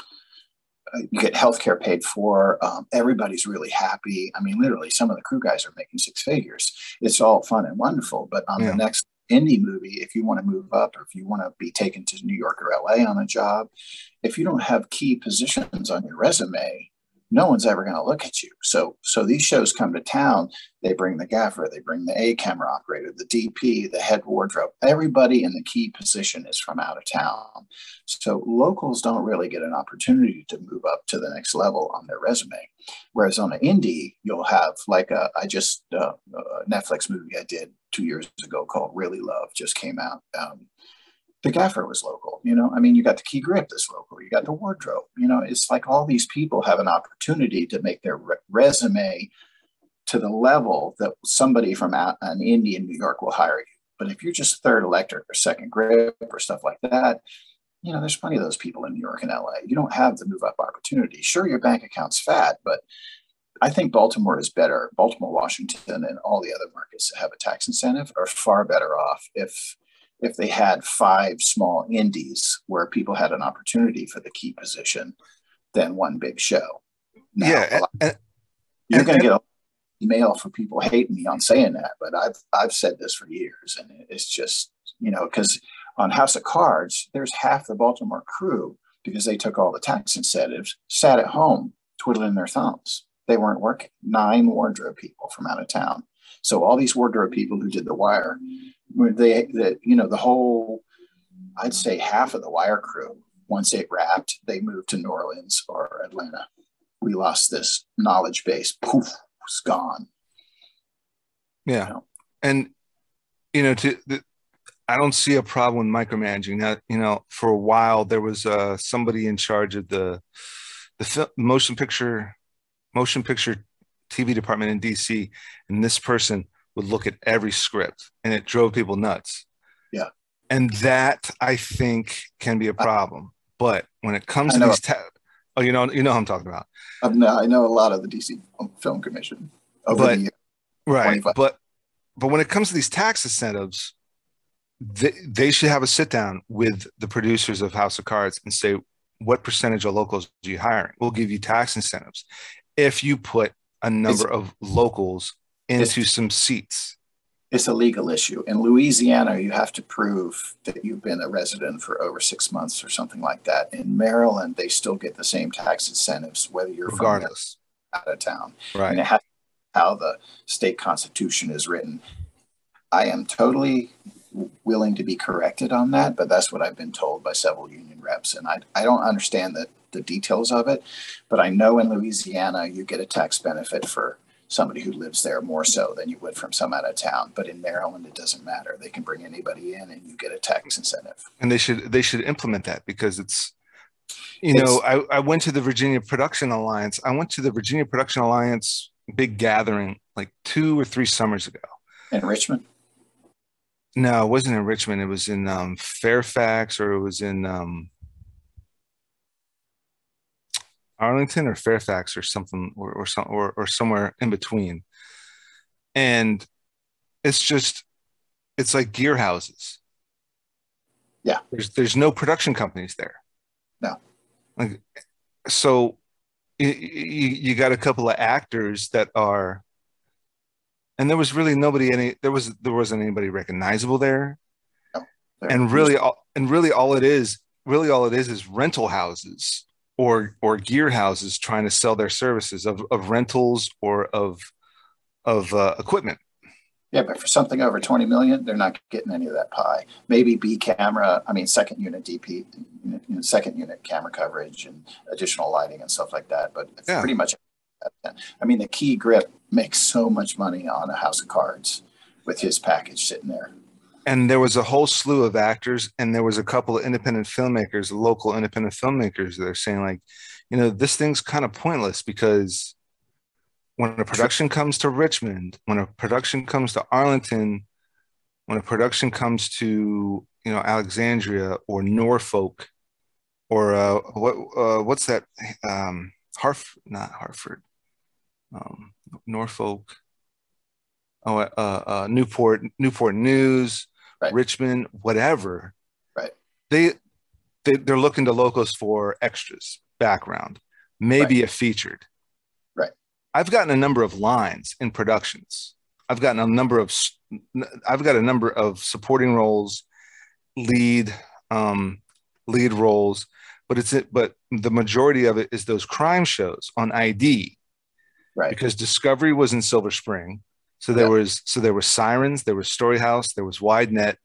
you get healthcare paid for. Um, everybody's really happy. I mean, literally, some of the crew guys are making six figures. It's all fun and wonderful. But on yeah. the next indie movie, if you want to move up, or if you want to be taken to New York or L A on a job, if you don't have key positions on your resume, no one's ever going to look at you. So, so these shows come to town. They bring the gaffer, they bring the A camera operator, the D P, the head wardrobe. Everybody in the key position is from out of town. So locals don't really get an opportunity to move up to the next level on their resume. Whereas on an indie, you'll have like a, I just, uh, a Netflix movie I did two years ago called Really Love just came out. Um, The gaffer was local, you know, I mean, you got the key grip that's local, you got the wardrobe, you know, it's like all these people have an opportunity to make their re- resume to the level that somebody from out, an indie in New York will hire you. But if you're just third electric or second grip or stuff like that, you know, there's plenty of those people in New York and L A. You don't have the move up opportunity. Sure, your bank account's fat, but I think Baltimore is better. Baltimore, Washington, and all the other markets that have a tax incentive are far better off if if they had five small indies where people had an opportunity for the key position than one big show. Now, yeah, lot, and, you're going to get an email from people hating me on saying that, but I've I've said this for years, and it's just, you know, because on House of Cards, there's half the Baltimore crew, because they took all the tax incentives, sat at home twiddling their thumbs. They weren't working. Nine wardrobe people from out of town. So all these wardrobe people who did The Wire, they, the, you know, the whole, I'd say half of the Wire crew, once it wrapped, they moved to New Orleans or Atlanta. We lost this knowledge base. Poof, it's gone. Yeah. You know? And, you know, to the, I don't see a problem with micromanaging. Now, you know, for a while there was uh, somebody in charge of the the film, motion picture motion picture T V department in D C, and this person would look at every script, and it drove people nuts. Yeah, and that I think can be a problem. But when it comes I to know. these, ta- oh, you know, you know, what I'm talking about. I've, I know a lot of the D C Film Commission over but, the years. Right, but but when it comes to these tax incentives, they, they should have a sit down with the producers of House of Cards and say, what percentage of locals do you hire? We'll give you tax incentives if you put a number it's, of locals into some seats. It's a legal issue. In Louisiana, you have to prove that you've been a resident for over six months or something like that. In Maryland, they still get the same tax incentives, whether you're from there regardless. or out of town. And Right. it has how the state constitution is written. I am totally willing to be corrected on that, but that's what I've been told by several union reps. And I, I don't understand the, the details of it, but I know in Louisiana, you get a tax benefit for somebody who lives there more so than you would from some out of town. But in Maryland, it doesn't matter. They can bring anybody in and you get a tax incentive. And they should they should implement that, because it's, you It's know, I, I went to the Virginia Production Alliance. I went to the Virginia Production Alliance big gathering like two or three summers ago. in Richmond. No, it wasn't in Richmond. It was in um, Fairfax, or it was in um, Arlington or Fairfax or something, or or, some, or or somewhere in between. And it's just, it's like gear houses. Yeah. There's there's no production companies there. No. Like, so you, you got a couple of actors that are, and there was really nobody any there was there wasn't anybody recognizable there. No. And really all and really all it is, really all it is is rental houses or or gear houses trying to sell their services of, of rentals or of of uh, equipment. Yeah, but for something over twenty million, they're not getting any of that pie. Maybe B camera, I mean, second unit D P, you know, second unit camera coverage and additional lighting and stuff like that. But it's Yeah. pretty much, I mean, the Key Grip makes so much money on a House of Cards with his package sitting there. And there was a whole slew of actors, and there was a couple of independent filmmakers, local independent filmmakers that are saying, like, you know, this thing's kind of pointless, because when a production comes to Richmond, when a production comes to Arlington, when a production comes to, you know, Alexandria or Norfolk, or uh, what uh, what's that? Um, Harf, not Hartford, um, Norfolk. Oh, uh, uh, Newport, Newport News, Right. Richmond, whatever. Right. They, they they're looking to locals for extras, background, maybe Right. a featured. Right. I've gotten a number of lines in productions. I've gotten a number of, I've got a number of supporting roles, lead, um, lead roles, but it's it. But the majority of it is those crime shows on I D, Right. because Discovery was in Silver Spring. So there Yeah. was so there was Sirens, there was Story House, there was Wide Net,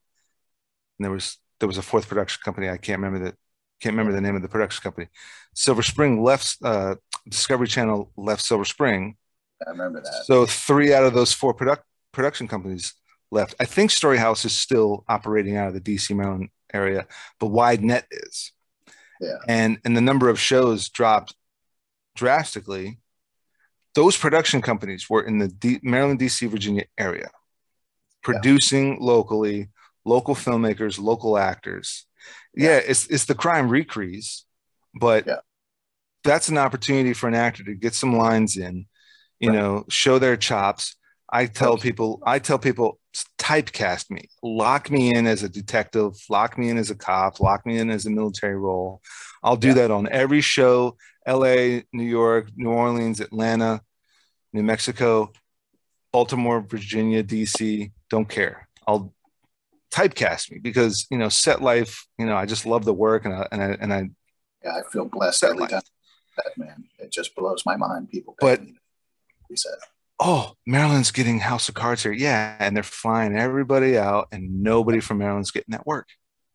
and there was there was a fourth production company. I can't remember the can't remember the name of the production company. Silver Spring left, uh, Discovery Channel left Silver Spring. I remember that. So three out of those four product production companies left. I think Story House is still operating out of the D C Maryland area, but Wide Net is. Yeah. And and the number of shows dropped drastically. Those production companies were in the D- Maryland, D C, Virginia area, producing yeah. locally, local filmmakers, local actors. Yeah, yeah it's it's the crime recrees, but yeah. that's an opportunity for an actor to get some lines in, you right. know, show their chops. I tell okay. people, I tell people, typecast me, lock me in as a detective, lock me in as a cop, lock me in as a military role. I'll do yeah. that on every show. L A, New York, New Orleans, Atlanta, New Mexico, Baltimore, Virginia, D C, don't care. I'll typecast me, because, you know, set life, you know, I just love the work, and I, and I, and I yeah, I feel blessed every life. time that, man. It just blows my mind. People, but he said, oh, Maryland's getting House of Cards here. Yeah. And they're flying everybody out, and nobody from Maryland's getting that work.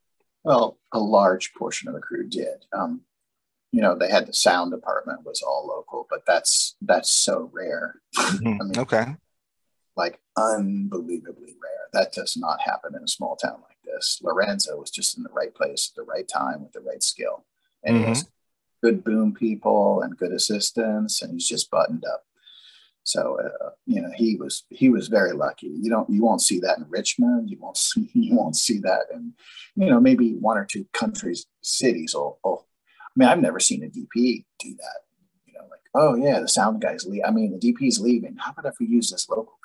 Well, a large portion of the crew did. Um, You know, they had the sound department was all local, but that's that's so rare. Mm-hmm. I mean, okay. Like unbelievably rare. That does not happen in a small town like this. Lorenzo was just in the right place at the right time with the right skill. And mm-hmm. he has good boom people and good assistants, and he's just buttoned up. So, uh, you know, he was he was very lucky. You don't you won't see that in Richmond. You won't see you won't see that in, you know, maybe one or two countries, cities will, will I mean, I've never seen a D P do that. You know, like, oh yeah, the sound guy's leaving. I mean, the D P's leaving. How about if we use this local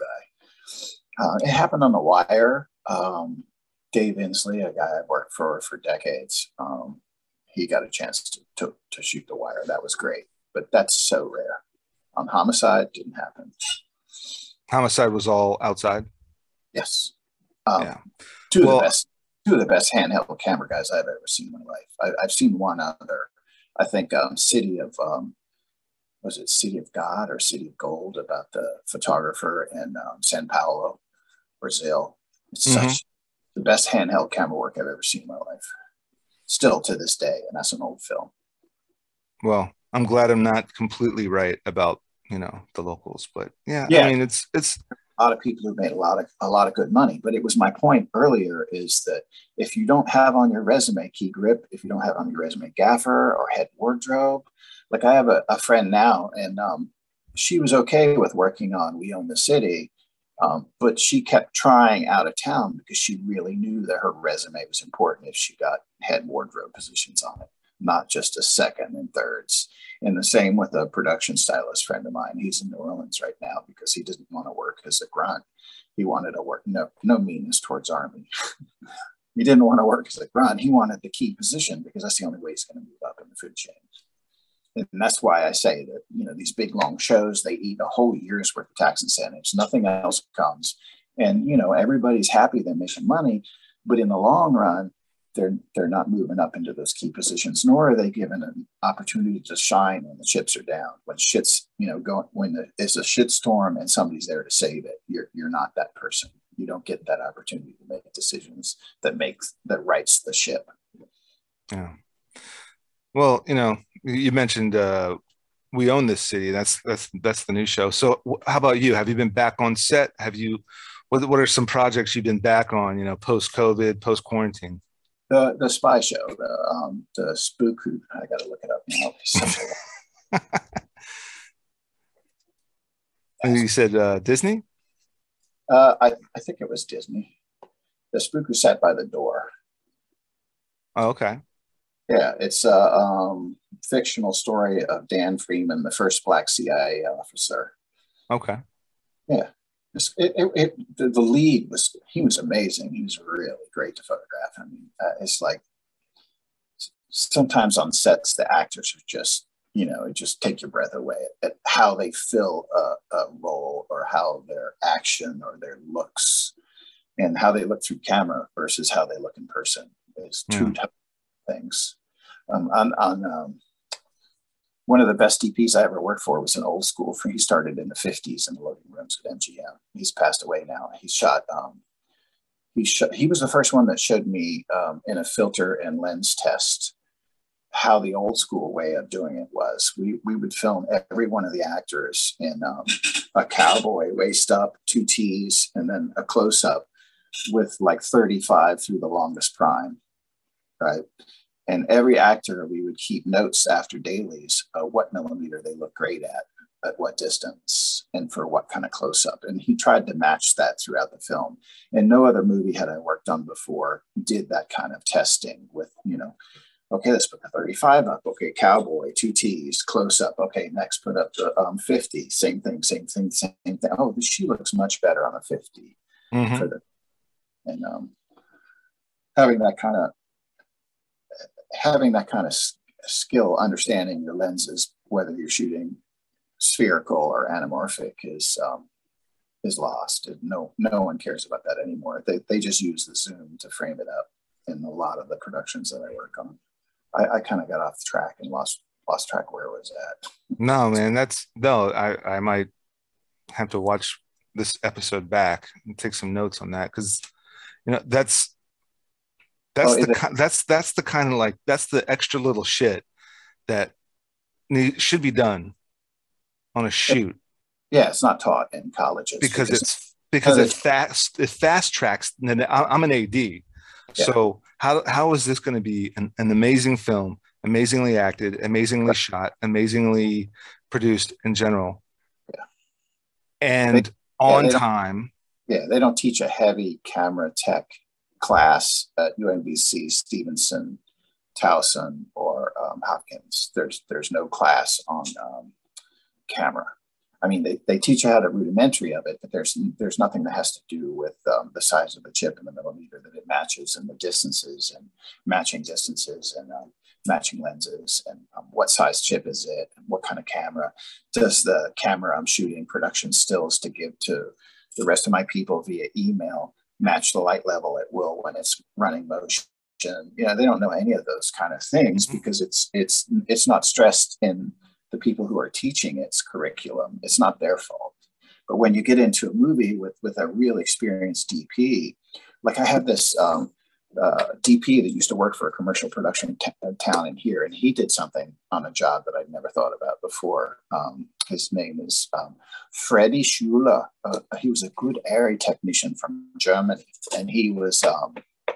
guy? Uh, it happened on The Wire. Um, Dave Inslee, a guy I've worked for for decades, um, he got a chance to, to to shoot The Wire. That was great, but that's so rare. On Homicide, didn't happen. Homicide was all outside. Yes. Um, Yeah. two of the Well, best, two of the best handheld camera guys I've ever seen in my life. I, I've seen one other. I think um, City of um, was it City of God or City of Gold, about the photographer in um, Sao Paulo, Brazil. It's mhm. such the best handheld camera work I've ever seen in my life, still to this day, and that's an old film. Well, I'm glad I'm not completely right about, you know, the locals, but yeah, I Yeah, mean, it's it's a lot of people who made a lot of a lot of good money. But it was my point earlier is that if you don't have on your resume key grip, if you don't have on your resume gaffer or head wardrobe, like I have a, a friend now, and um, she was okay with working on We Own the City, um, but she kept trying out of town because she really knew that her resume was important if she got head wardrobe positions on it, not just a second and thirds. And the same with a production stylist friend of mine. He's in New Orleans right now because he didn't want to work as a grunt. He wanted to work, no, no meanness towards Army. He didn't want to work as a grunt. He wanted the key position because that's the only way he's going to move up in the food chain. And that's why I say that, you know, these big long shows, they eat a whole year's worth of tax incentives. Nothing else comes. And, you know, everybody's happy they're making money. But in the long run, they're they're not moving up into those key positions, nor are they given an opportunity to shine when the chips are down. When shit's, you know, going when the, it's a shit storm and somebody's there to save it, you're you're not that person. You don't get that opportunity to make decisions that makes that rights the ship. yeah. Well, you know, you mentioned uh We Own This City. That's that's that's the new show. So how about you? Have you been back on set? Have you what what are some projects you've been back on, you know, post COVID, post quarantine? The the spy show, the um the spook. I got to look it up now. You said uh, Disney? Uh, I I think it was Disney. The spook who sat by the door. Oh, okay. Yeah, it's a um, fictional story of Dan Freeman, the first black C I A officer. Okay. Yeah, it, it, it, the, the lead was he was amazing. He was really great to photograph. I mean, uh, it's like sometimes on sets the actors are just, you know, just take your breath away at how they fill a, a role or how their action or their looks and how they look through camera versus how they look in person is two Yeah. things. Um, on on um, one of the best D Ps I ever worked for was an old school. He started in the fifties in the loading rooms at M G M. He's passed away now. He shot. Um, he shot. He was the first one that showed me um, in a filter and lens test how the old school way of doing it was. We we would film every one of the actors in um, a cowboy waist up, two T's, and then a close up with like thirty-five through the longest prime, right? And every actor, we would keep notes after dailies, uh, what millimeter they look great at, at what distance, and for what kind of close up. And he tried to match that throughout the film. And no other movie had I worked on before did that kind of testing with, you know, okay, let's put the thirty-five up. Okay, cowboy, two T's, close up. Okay, next put up the um, fifty. Same thing, same thing, same thing. Oh, she looks much better on a fifty. Mm-hmm. For the and um, having that kind of having that kind of skill, understanding your lenses, whether you're shooting spherical or anamorphic, is um, is lost. No, no one cares about that anymore. They they just use the zoom to frame it up in a lot of the productions that I work on. I, I kind of got off the track and lost lost track where it was at. No, man, that's no, I I might have to watch this episode back and take some notes on that because you know that's Oh, that's the it, ki- that's that's the kind of like that's the extra little shit that need, should be done on a it, shoot yeah, it's not taught in colleges because because it's because it fast it fast tracks. And I'm an A D, yeah. so how how is this going to be an, an amazing film, amazingly acted, amazingly shot, amazingly produced in general, yeah. and they, on yeah, time? Yeah, they don't teach a heavy camera tech class at U N B C, Stevenson, Towson, or um, Hopkins. There's there's no class on um, camera. I mean, they, they teach you how to rudimentary of it, but there's there's nothing that has to do with um, the size of the chip and the millimeter that it matches, and the distances and matching distances and um, matching lenses, and um, what size chip is it, and what kind of camera does the camera I'm shooting production stills to give to the rest of my people via email match the light level at will when it's running motion. You know, they don't know any of those kind of things because it's it's it's not stressed in the people who are teaching its curriculum. It's not their fault. But when you get into a movie with with a real experienced D P, like I had this um, uh, D P that used to work for a commercial production t- town in here, and he did something on a job that I'd never thought about before. Um, his name is um, Freddie Schuler. Uh, he was a good area technician from Germany, and he was. Um,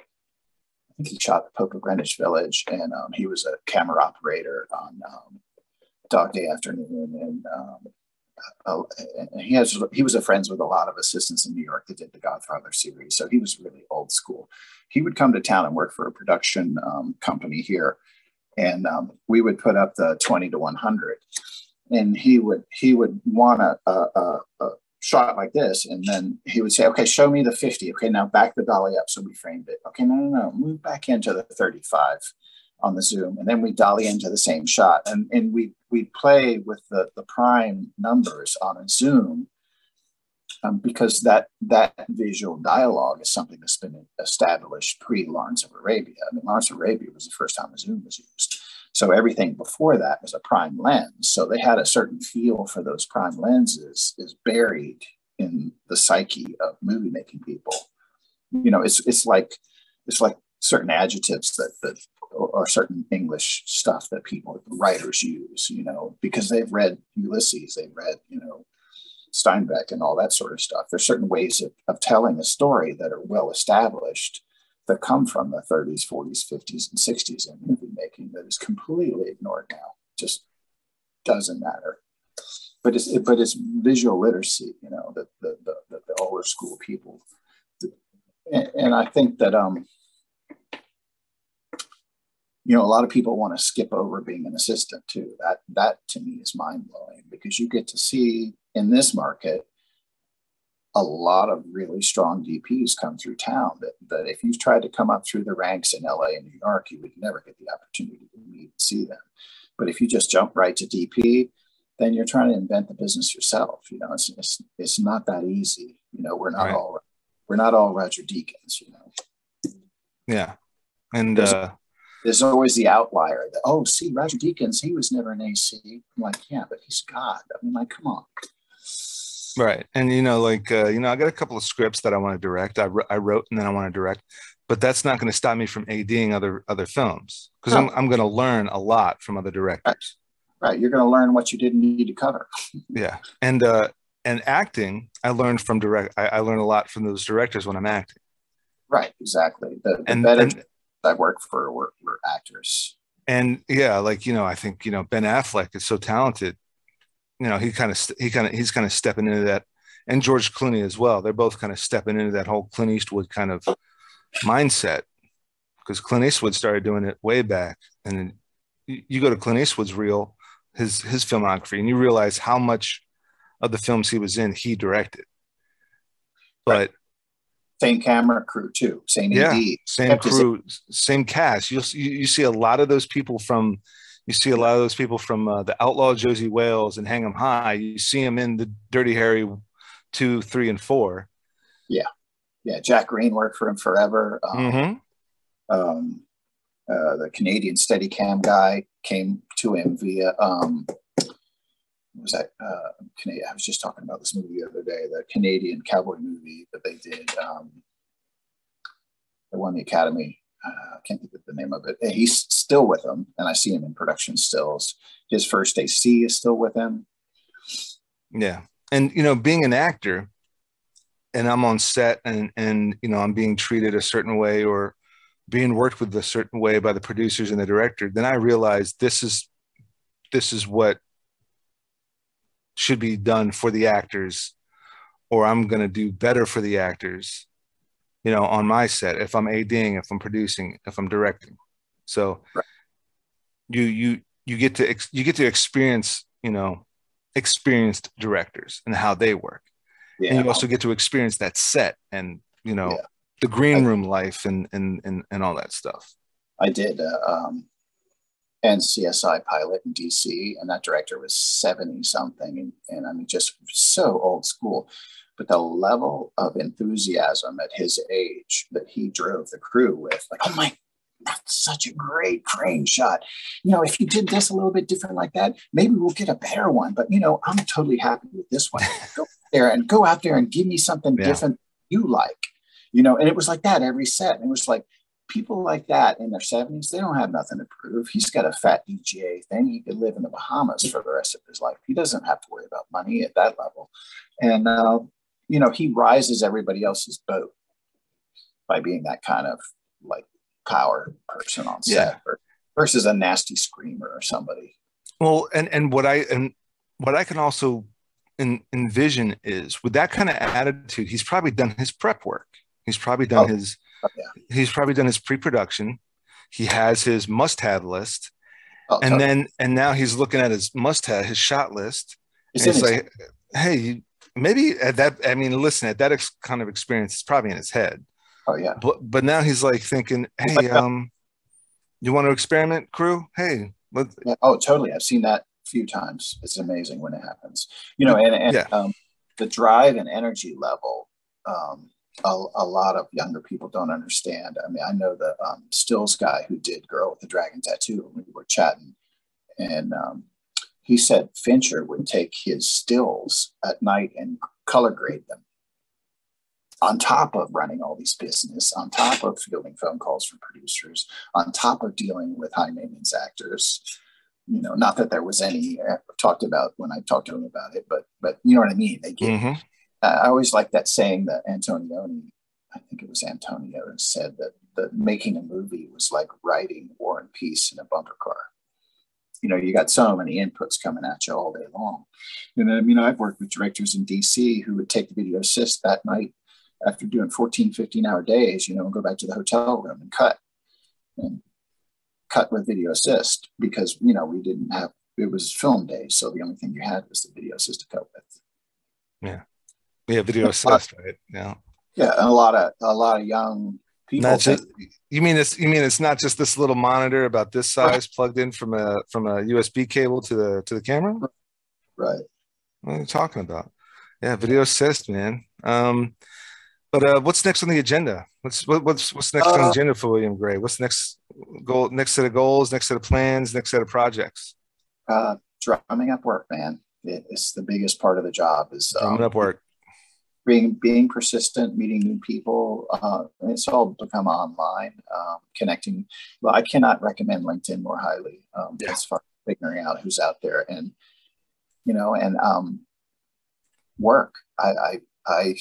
I think he shot the Pope of Greenwich Village, and um, he was a camera operator on um, Dog Day Afternoon, and um, uh, and he has he was a friends with a lot of assistants in New York that did the Godfather series, so he was really old school. He would come to town and work for a production um, company here, and um, we would put up the twenty to one hundred, and he would he would want a, a, a, a shot like this, and then he would say, okay, show me the fifty. Okay, now back the dolly up. So we framed it. Okay, no, no, no, move back into the thirty-five on the zoom, and then we dolly into the same shot. And and we we play with the, the prime numbers on a zoom um, because that that visual dialogue is something that's been established pre-Lawrence of Arabia. I mean, Lawrence of Arabia was the first time a zoom was used. So everything before that was a prime lens. So they had a certain feel for those prime lenses is buried in the psyche of movie making people. You know, it's it's like it's like certain adjectives that that or, or certain English stuff that people writers use. You know, because they've read Ulysses, they've read you know Steinbeck and all that sort of stuff. There's certain ways of, of telling a story that are well established that come from the thirties, forties, fifties, and sixties in movie making that is completely ignored now. Just doesn't matter. But it's but it's visual literacy, you know, that the, the the the older school people, and, and I think that um, you know, a lot of people want to skip over being an assistant too. That that to me is mind blowing because you get to see in this market a lot of really strong D Ps come through town that, that if you tried to come up through the ranks in L A and New York, you would never get the opportunity to meet and see them. But if you just jump right to D P, then you're trying to invent the business yourself. You know, it's it's, it's not that easy. You know, we're not right. all we're not all Roger Deakins. You know. Yeah, and there's, uh, there's always the outlier that oh, see, Roger Deakins, he was never an A C. I'm like, yeah, but he's God. I mean, like, come on. Right. And, you know, like, uh, you know, I got a couple of scripts that I want to direct. I, I wrote and then I want to direct, but that's not going to stop me from ADing other other films because no. I'm, I'm going to learn a lot from other directors. Right. right. You're going to learn what you didn't need to cover. Yeah. And uh, and acting, I learned from direct. I, I learned a lot from those directors when I'm acting. Right. Exactly. The, the and, better and, I worked for were, were actors. And yeah, like, you know, I think, you know, Ben Affleck is so talented. You know, he kind of he kind of he's kind of stepping into that, and George Clooney as well. They're both kind of stepping into that whole Clint Eastwood kind of mindset because Clint Eastwood started doing it way back. And you, you go to Clint Eastwood's reel, his his filmography, and you realize how much of the films he was in he directed. But right. Same camera crew too, same yeah, A D, same crew, same cast. You'll you, you see a lot of those people from. You see a lot of those people from uh, the Outlaw Josie Wales and Hang 'em High. You see them in the Dirty Harry two, three, and four. Yeah, yeah. Jack Green worked for him forever. Um, mm-hmm. um, uh, the Canadian Steadicam guy came to him via. Um, what was that? Uh, Canadian, I was just talking about this movie the other day. The Canadian cowboy movie that they did. Um, they won the Academy. Uh, I can't think of the name of it. He's still with him, and I see him in production stills. His first A C is still with him. Yeah, and you know, being an actor, and I'm on set, and and you know, I'm being treated a certain way or being worked with a certain way by the producers and the director. Then I realized this is this is what should be done for the actors, or I'm going to do better for the actors. You know, on my set, if I'm ADing, if I'm producing, if I'm directing. So right. you you you get to ex- you get to experience, you know, experienced directors and how they work. Yeah. And you also get to experience that set and, you know, yeah. the green room I, life and, and and and all that stuff. I did uh, um and C S I pilot in D C. And that director was seventy something. And, and I mean, just so old school. But the level of enthusiasm at his age that he drove the crew with, like, oh my, that's such a great crane shot. You know, if you did this a little bit different like that, maybe we'll get a better one. But, you know, I'm totally happy with this one. Go there and go out there and give me something yeah. different you like, you know, and it was like that every set. And it was like, people like that in their seventies, they don't have nothing to prove. He's got a fat D G A thing. He could live in the Bahamas for the rest of his life. He doesn't have to worry about money at that level. And, uh, you know, he rises everybody else's boat by being that kind of like power person on set yeah. versus a nasty screamer or somebody. Well, and, and what I, and what I can also in, envision is with that kind of attitude, he's probably done his prep work. He's probably done oh. his, Oh, yeah. He's probably done his pre-production. He has his must-have list, oh, and totally. then and now he's looking at his must-have, his shot list. It's and he's like, "Hey, maybe at that." I mean, listen, at that ex- kind of experience, it's probably in his head. Oh yeah. But but now he's like thinking, "Hey, um, you want to experiment, crew? Hey, let's." Yeah. Oh, totally. I've seen that a few times. It's amazing when it happens. You know, and and yeah. um, the drive and energy level. Um, A, a lot of younger people don't understand. I mean, I know the um, stills guy who did Girl with the Dragon Tattoo. We were chatting, and um, he said Fincher would take his stills at night and color grade them on top of running all these business, on top of fielding phone calls from producers, on top of dealing with high maintenance actors. You know, not that there was any uh, talked about when I talked to him about it, but but you know what I mean. They get. Mm-hmm. I always like that saying that Antonioni, I think it was Antonio, said that, that making a movie was like writing War and Peace in a bumper car. You know, you got so many inputs coming at you all day long. And then, you know, I've worked with directors in D C who would take the video assist that night after doing fourteen, fifteen hour days, you know, and go back to the hotel room and cut and cut with video assist because, you know, we didn't have, it was film days. So the only thing you had was the video assist to cut with. Yeah. Yeah, video assist, right? Yeah, yeah, and a lot of a lot of young people. Not just, you mean it's you mean it's not just this little monitor about this size plugged in from a from a U S B cable to the to the camera, right? What are you talking about? Yeah, video assist, man. Um, but uh, what's next on the agenda? What's what, what's what's next uh, on the agenda for William Gray? What's next goal? Next set of goals? Next set of plans? Next set of projects? Uh, drumming up work, man. It, it's the biggest part of the job. Is um, drumming up work. Being being persistent, meeting new people. Uh, it's all become online, um, connecting. Well, I cannot recommend LinkedIn more highly um, yeah. as far as figuring out who's out there, and you know, and um, work. I, I I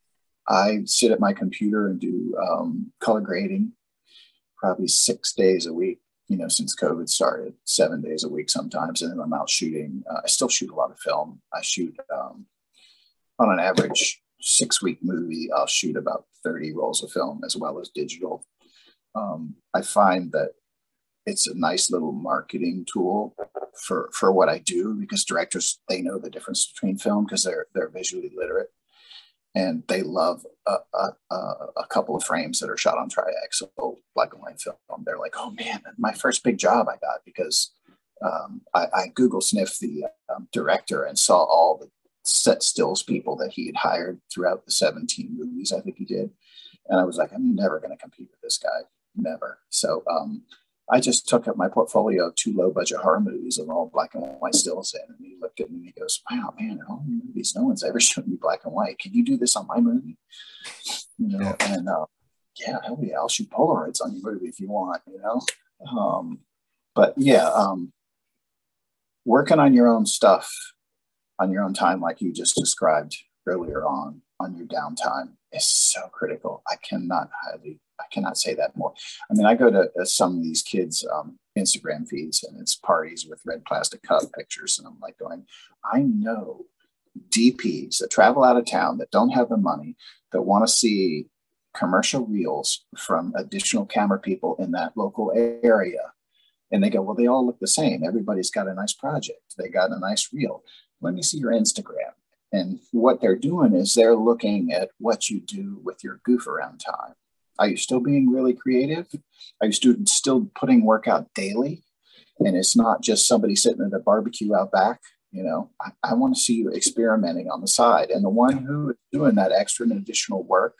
I sit at my computer and do um, color grading, probably six days a week. You know, since COVID started, seven days a week sometimes, and then I'm out shooting. Uh, I still shoot a lot of film. I shoot um, on an average six week movie, I'll shoot about thirty rolls of film as well as digital. Um, I find that it's a nice little marketing tool for, for what I do because directors, they know the difference between film because they're, they're visually literate and they love a, a, a couple of frames that are shot on triaxial black and white film. They're like, oh man, my first big job I got because um, I, I Google sniffed the um, director and saw all the set stills people that he had hired throughout the seventeen movies I think he did, and I was like, I'm never going to compete with this guy, never. So um I just took up my portfolio of two low budget horror movies of all black and white stills in, and he looked at me and he goes, wow man, all your movies, no one's ever shown me black and white, can you do this on my movie? You know, yeah. and uh yeah, hell yeah, I'll shoot Polaroids on your movie if you want, you know. Um but yeah, um working on your own stuff on your own time, like you just described earlier on, on your downtime is so critical. I cannot highly, I cannot say that more. I mean, I go to uh, some of these kids' um, Instagram feeds and it's parties with red plastic cup pictures. And I'm like going, I know D Ps that travel out of town that don't have the money, that want to see commercial reels from additional camera people in that local area. And they go, well, they all look the same. Everybody's got a nice project. They got a nice reel. Let me see your Instagram. And what they're doing is they're looking at what you do with your goof around time. Are you still being really creative? Are you still putting work out daily? And it's not just somebody sitting at a barbecue out back. You know, I, I want to see you experimenting on the side. And the one who is doing that extra and additional work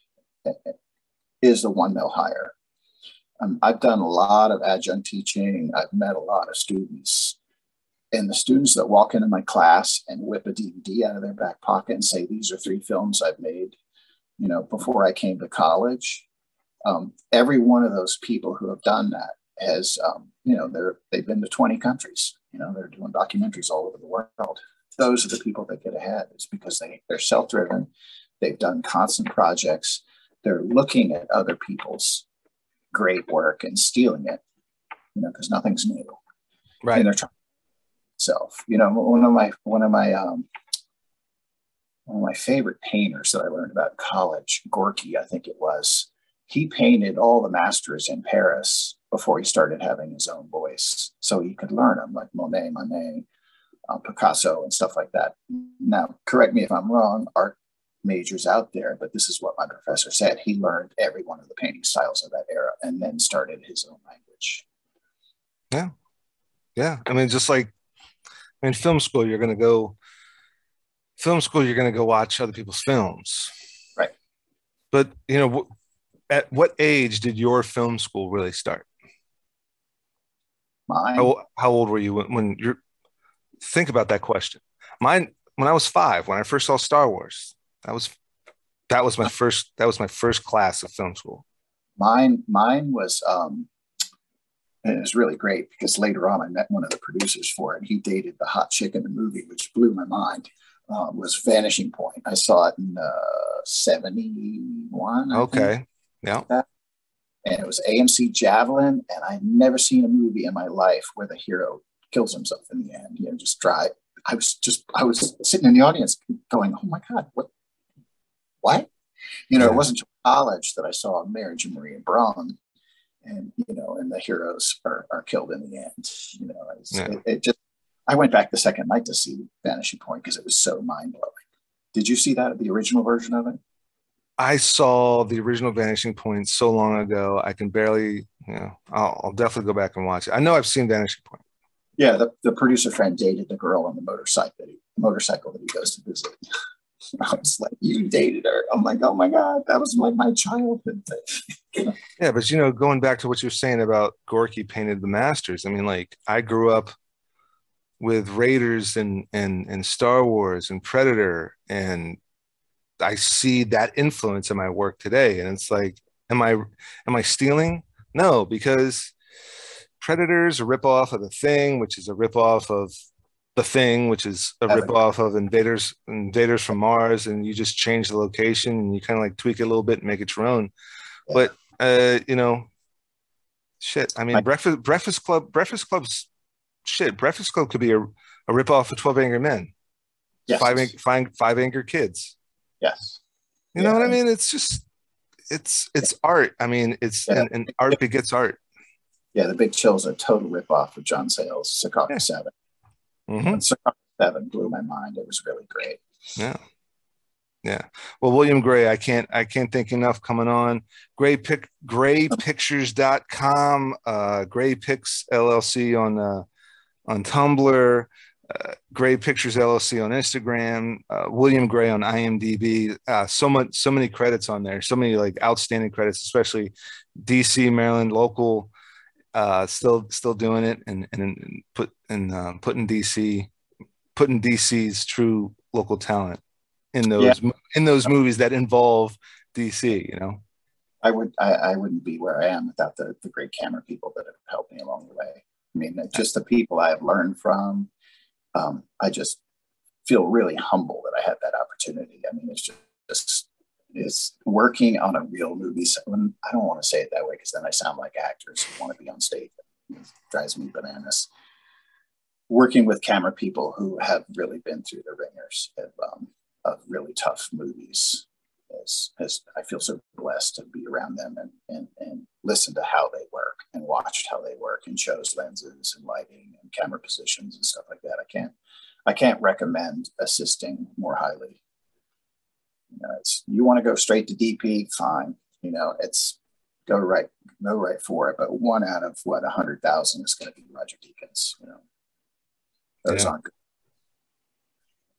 is the one they'll hire. Um, I've done a lot of adjunct teaching. I've met a lot of students. And the students that walk into my class and whip a D V D out of their back pocket and say, these are three films I've made, you know, before I came to college. Um, every one of those people who have done that has, um, you know, they're, they've been to twenty countries, you know, they're doing documentaries all over the world. Those are the people that get ahead. It's because they, they're self-driven. They've done constant projects. They're looking at other people's great work and stealing it, you know, because nothing's new. Right. And they're trying self. You know, one of my one of my um, one of my favorite painters that I learned about in college, Gorky, I think it was. He painted all the masters in Paris before he started having his own voice, so he could learn them, like Monet, Monet, um, Picasso, and stuff like that. Now, correct me if I'm wrong, art majors out there, but this is what my professor said. He learned every one of the painting styles of that era and then started his own language. Yeah, yeah. I mean, just like in film school, you're going to go film school, you're going to go watch other people's films. Right. But, you know, at what age did your film school really start? Mine? How, how old were you when, when you're, think about that question. Mine, when I was five, when I first saw Star Wars, that was, that was my first, that was my first class of film school. Mine, mine was, um, and it was really great because later on I met one of the producers for it. He dated the hot chick in the movie, which blew my mind. Uh, was Vanishing Point. I saw it in uh, seventy-one. I okay. Think. Yeah. And it was A M C Javelin. And I'd never seen a movie in my life where the hero kills himself in the end. You know, just dry. I was just, I was sitting in the audience going, oh my God, what? What? You know, yeah. It wasn't until college that I saw Marriage of Marie and Braun. And, you know, and the heroes are, are killed in the end. You know, yeah. it, it just, I went back the second night to see Vanishing Point because it was so mind blowing. Did you see that, the original version of it? I saw the original Vanishing Point so long ago. I can barely, you know, I'll, I'll definitely go back and watch it. I know I've seen Vanishing Point. Yeah. The, the producer friend dated the girl on the motorcycle that he, motorcycle that he goes to visit. I was like, you dated her. I'm like, oh my God, that was like my childhood thing. Yeah, but you know, going back to what you're saying about Gorky painted the masters. I mean, like, I grew up with Raiders and and and Star Wars and Predator, and I see that influence in my work today. And it's like, am I am I stealing? No, because Predator's a ripoff of The Thing, which is a ripoff of The Thing, which is a ripoff of Invaders, Invaders from Mars, and you just change the location and you kind of like tweak it a little bit and make it your own. Yeah. But uh, you know, shit. I mean, I, Breakfast Breakfast Club, Breakfast Club's shit. Breakfast Club could be a, a ripoff of twelve Angry Men. Yes. Five, five, five Angry Kids. Yes. You yeah. know what I mean? It's just, it's it's yeah. art. I mean, it's yeah. and, and art begets art. Yeah, The Big Chill is a total ripoff of John Sayles' Secaucus yeah. Seven. Mm-hmm. And Secaucus Seven blew my mind. It was really great. Yeah. Yeah. Well, William Gray, I can't I can't thank you enough coming on. Gray pick gray pictures dot com, uh Gray Picks L L C on uh on Tumblr, uh, Gray Pictures L L C on Instagram, uh, William Gray on I M D B. Uh, so much, so many credits on there. So many like outstanding credits, especially D C, Maryland, local. Uh, still, still doing it, and and, and put and uh, putting D C, putting D C's true local talent in those yeah. in those movies that involve D C. You know, I would I, I wouldn't be where I am without the the great camera people that have helped me along the way. I mean, just the people I have learned from. Um, I just feel really humble that I had that opportunity. I mean, it's just, just it's working on a real movie. I don't want to say it that way because then I sound like actors who want to be on stage. It drives me bananas. Working with camera people who have really been through the ringers of, um, of really tough movies. Is, is, I feel so blessed to be around them and, and, and listen to how they work and watched how they work and chose lenses and lighting and camera positions and stuff like that. I can't, I can't recommend assisting more highly. You know, it's, you want to go straight to D P, fine. You know, it's, go right, go right for it. But one out of what a hundred thousand is going to be Roger Deakins. You know, those Yeah. aren't good.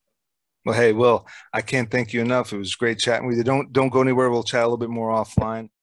Well, hey, Will, I can't thank you enough. It was great chatting with you. Don't don't go anywhere. We'll chat a little bit more offline.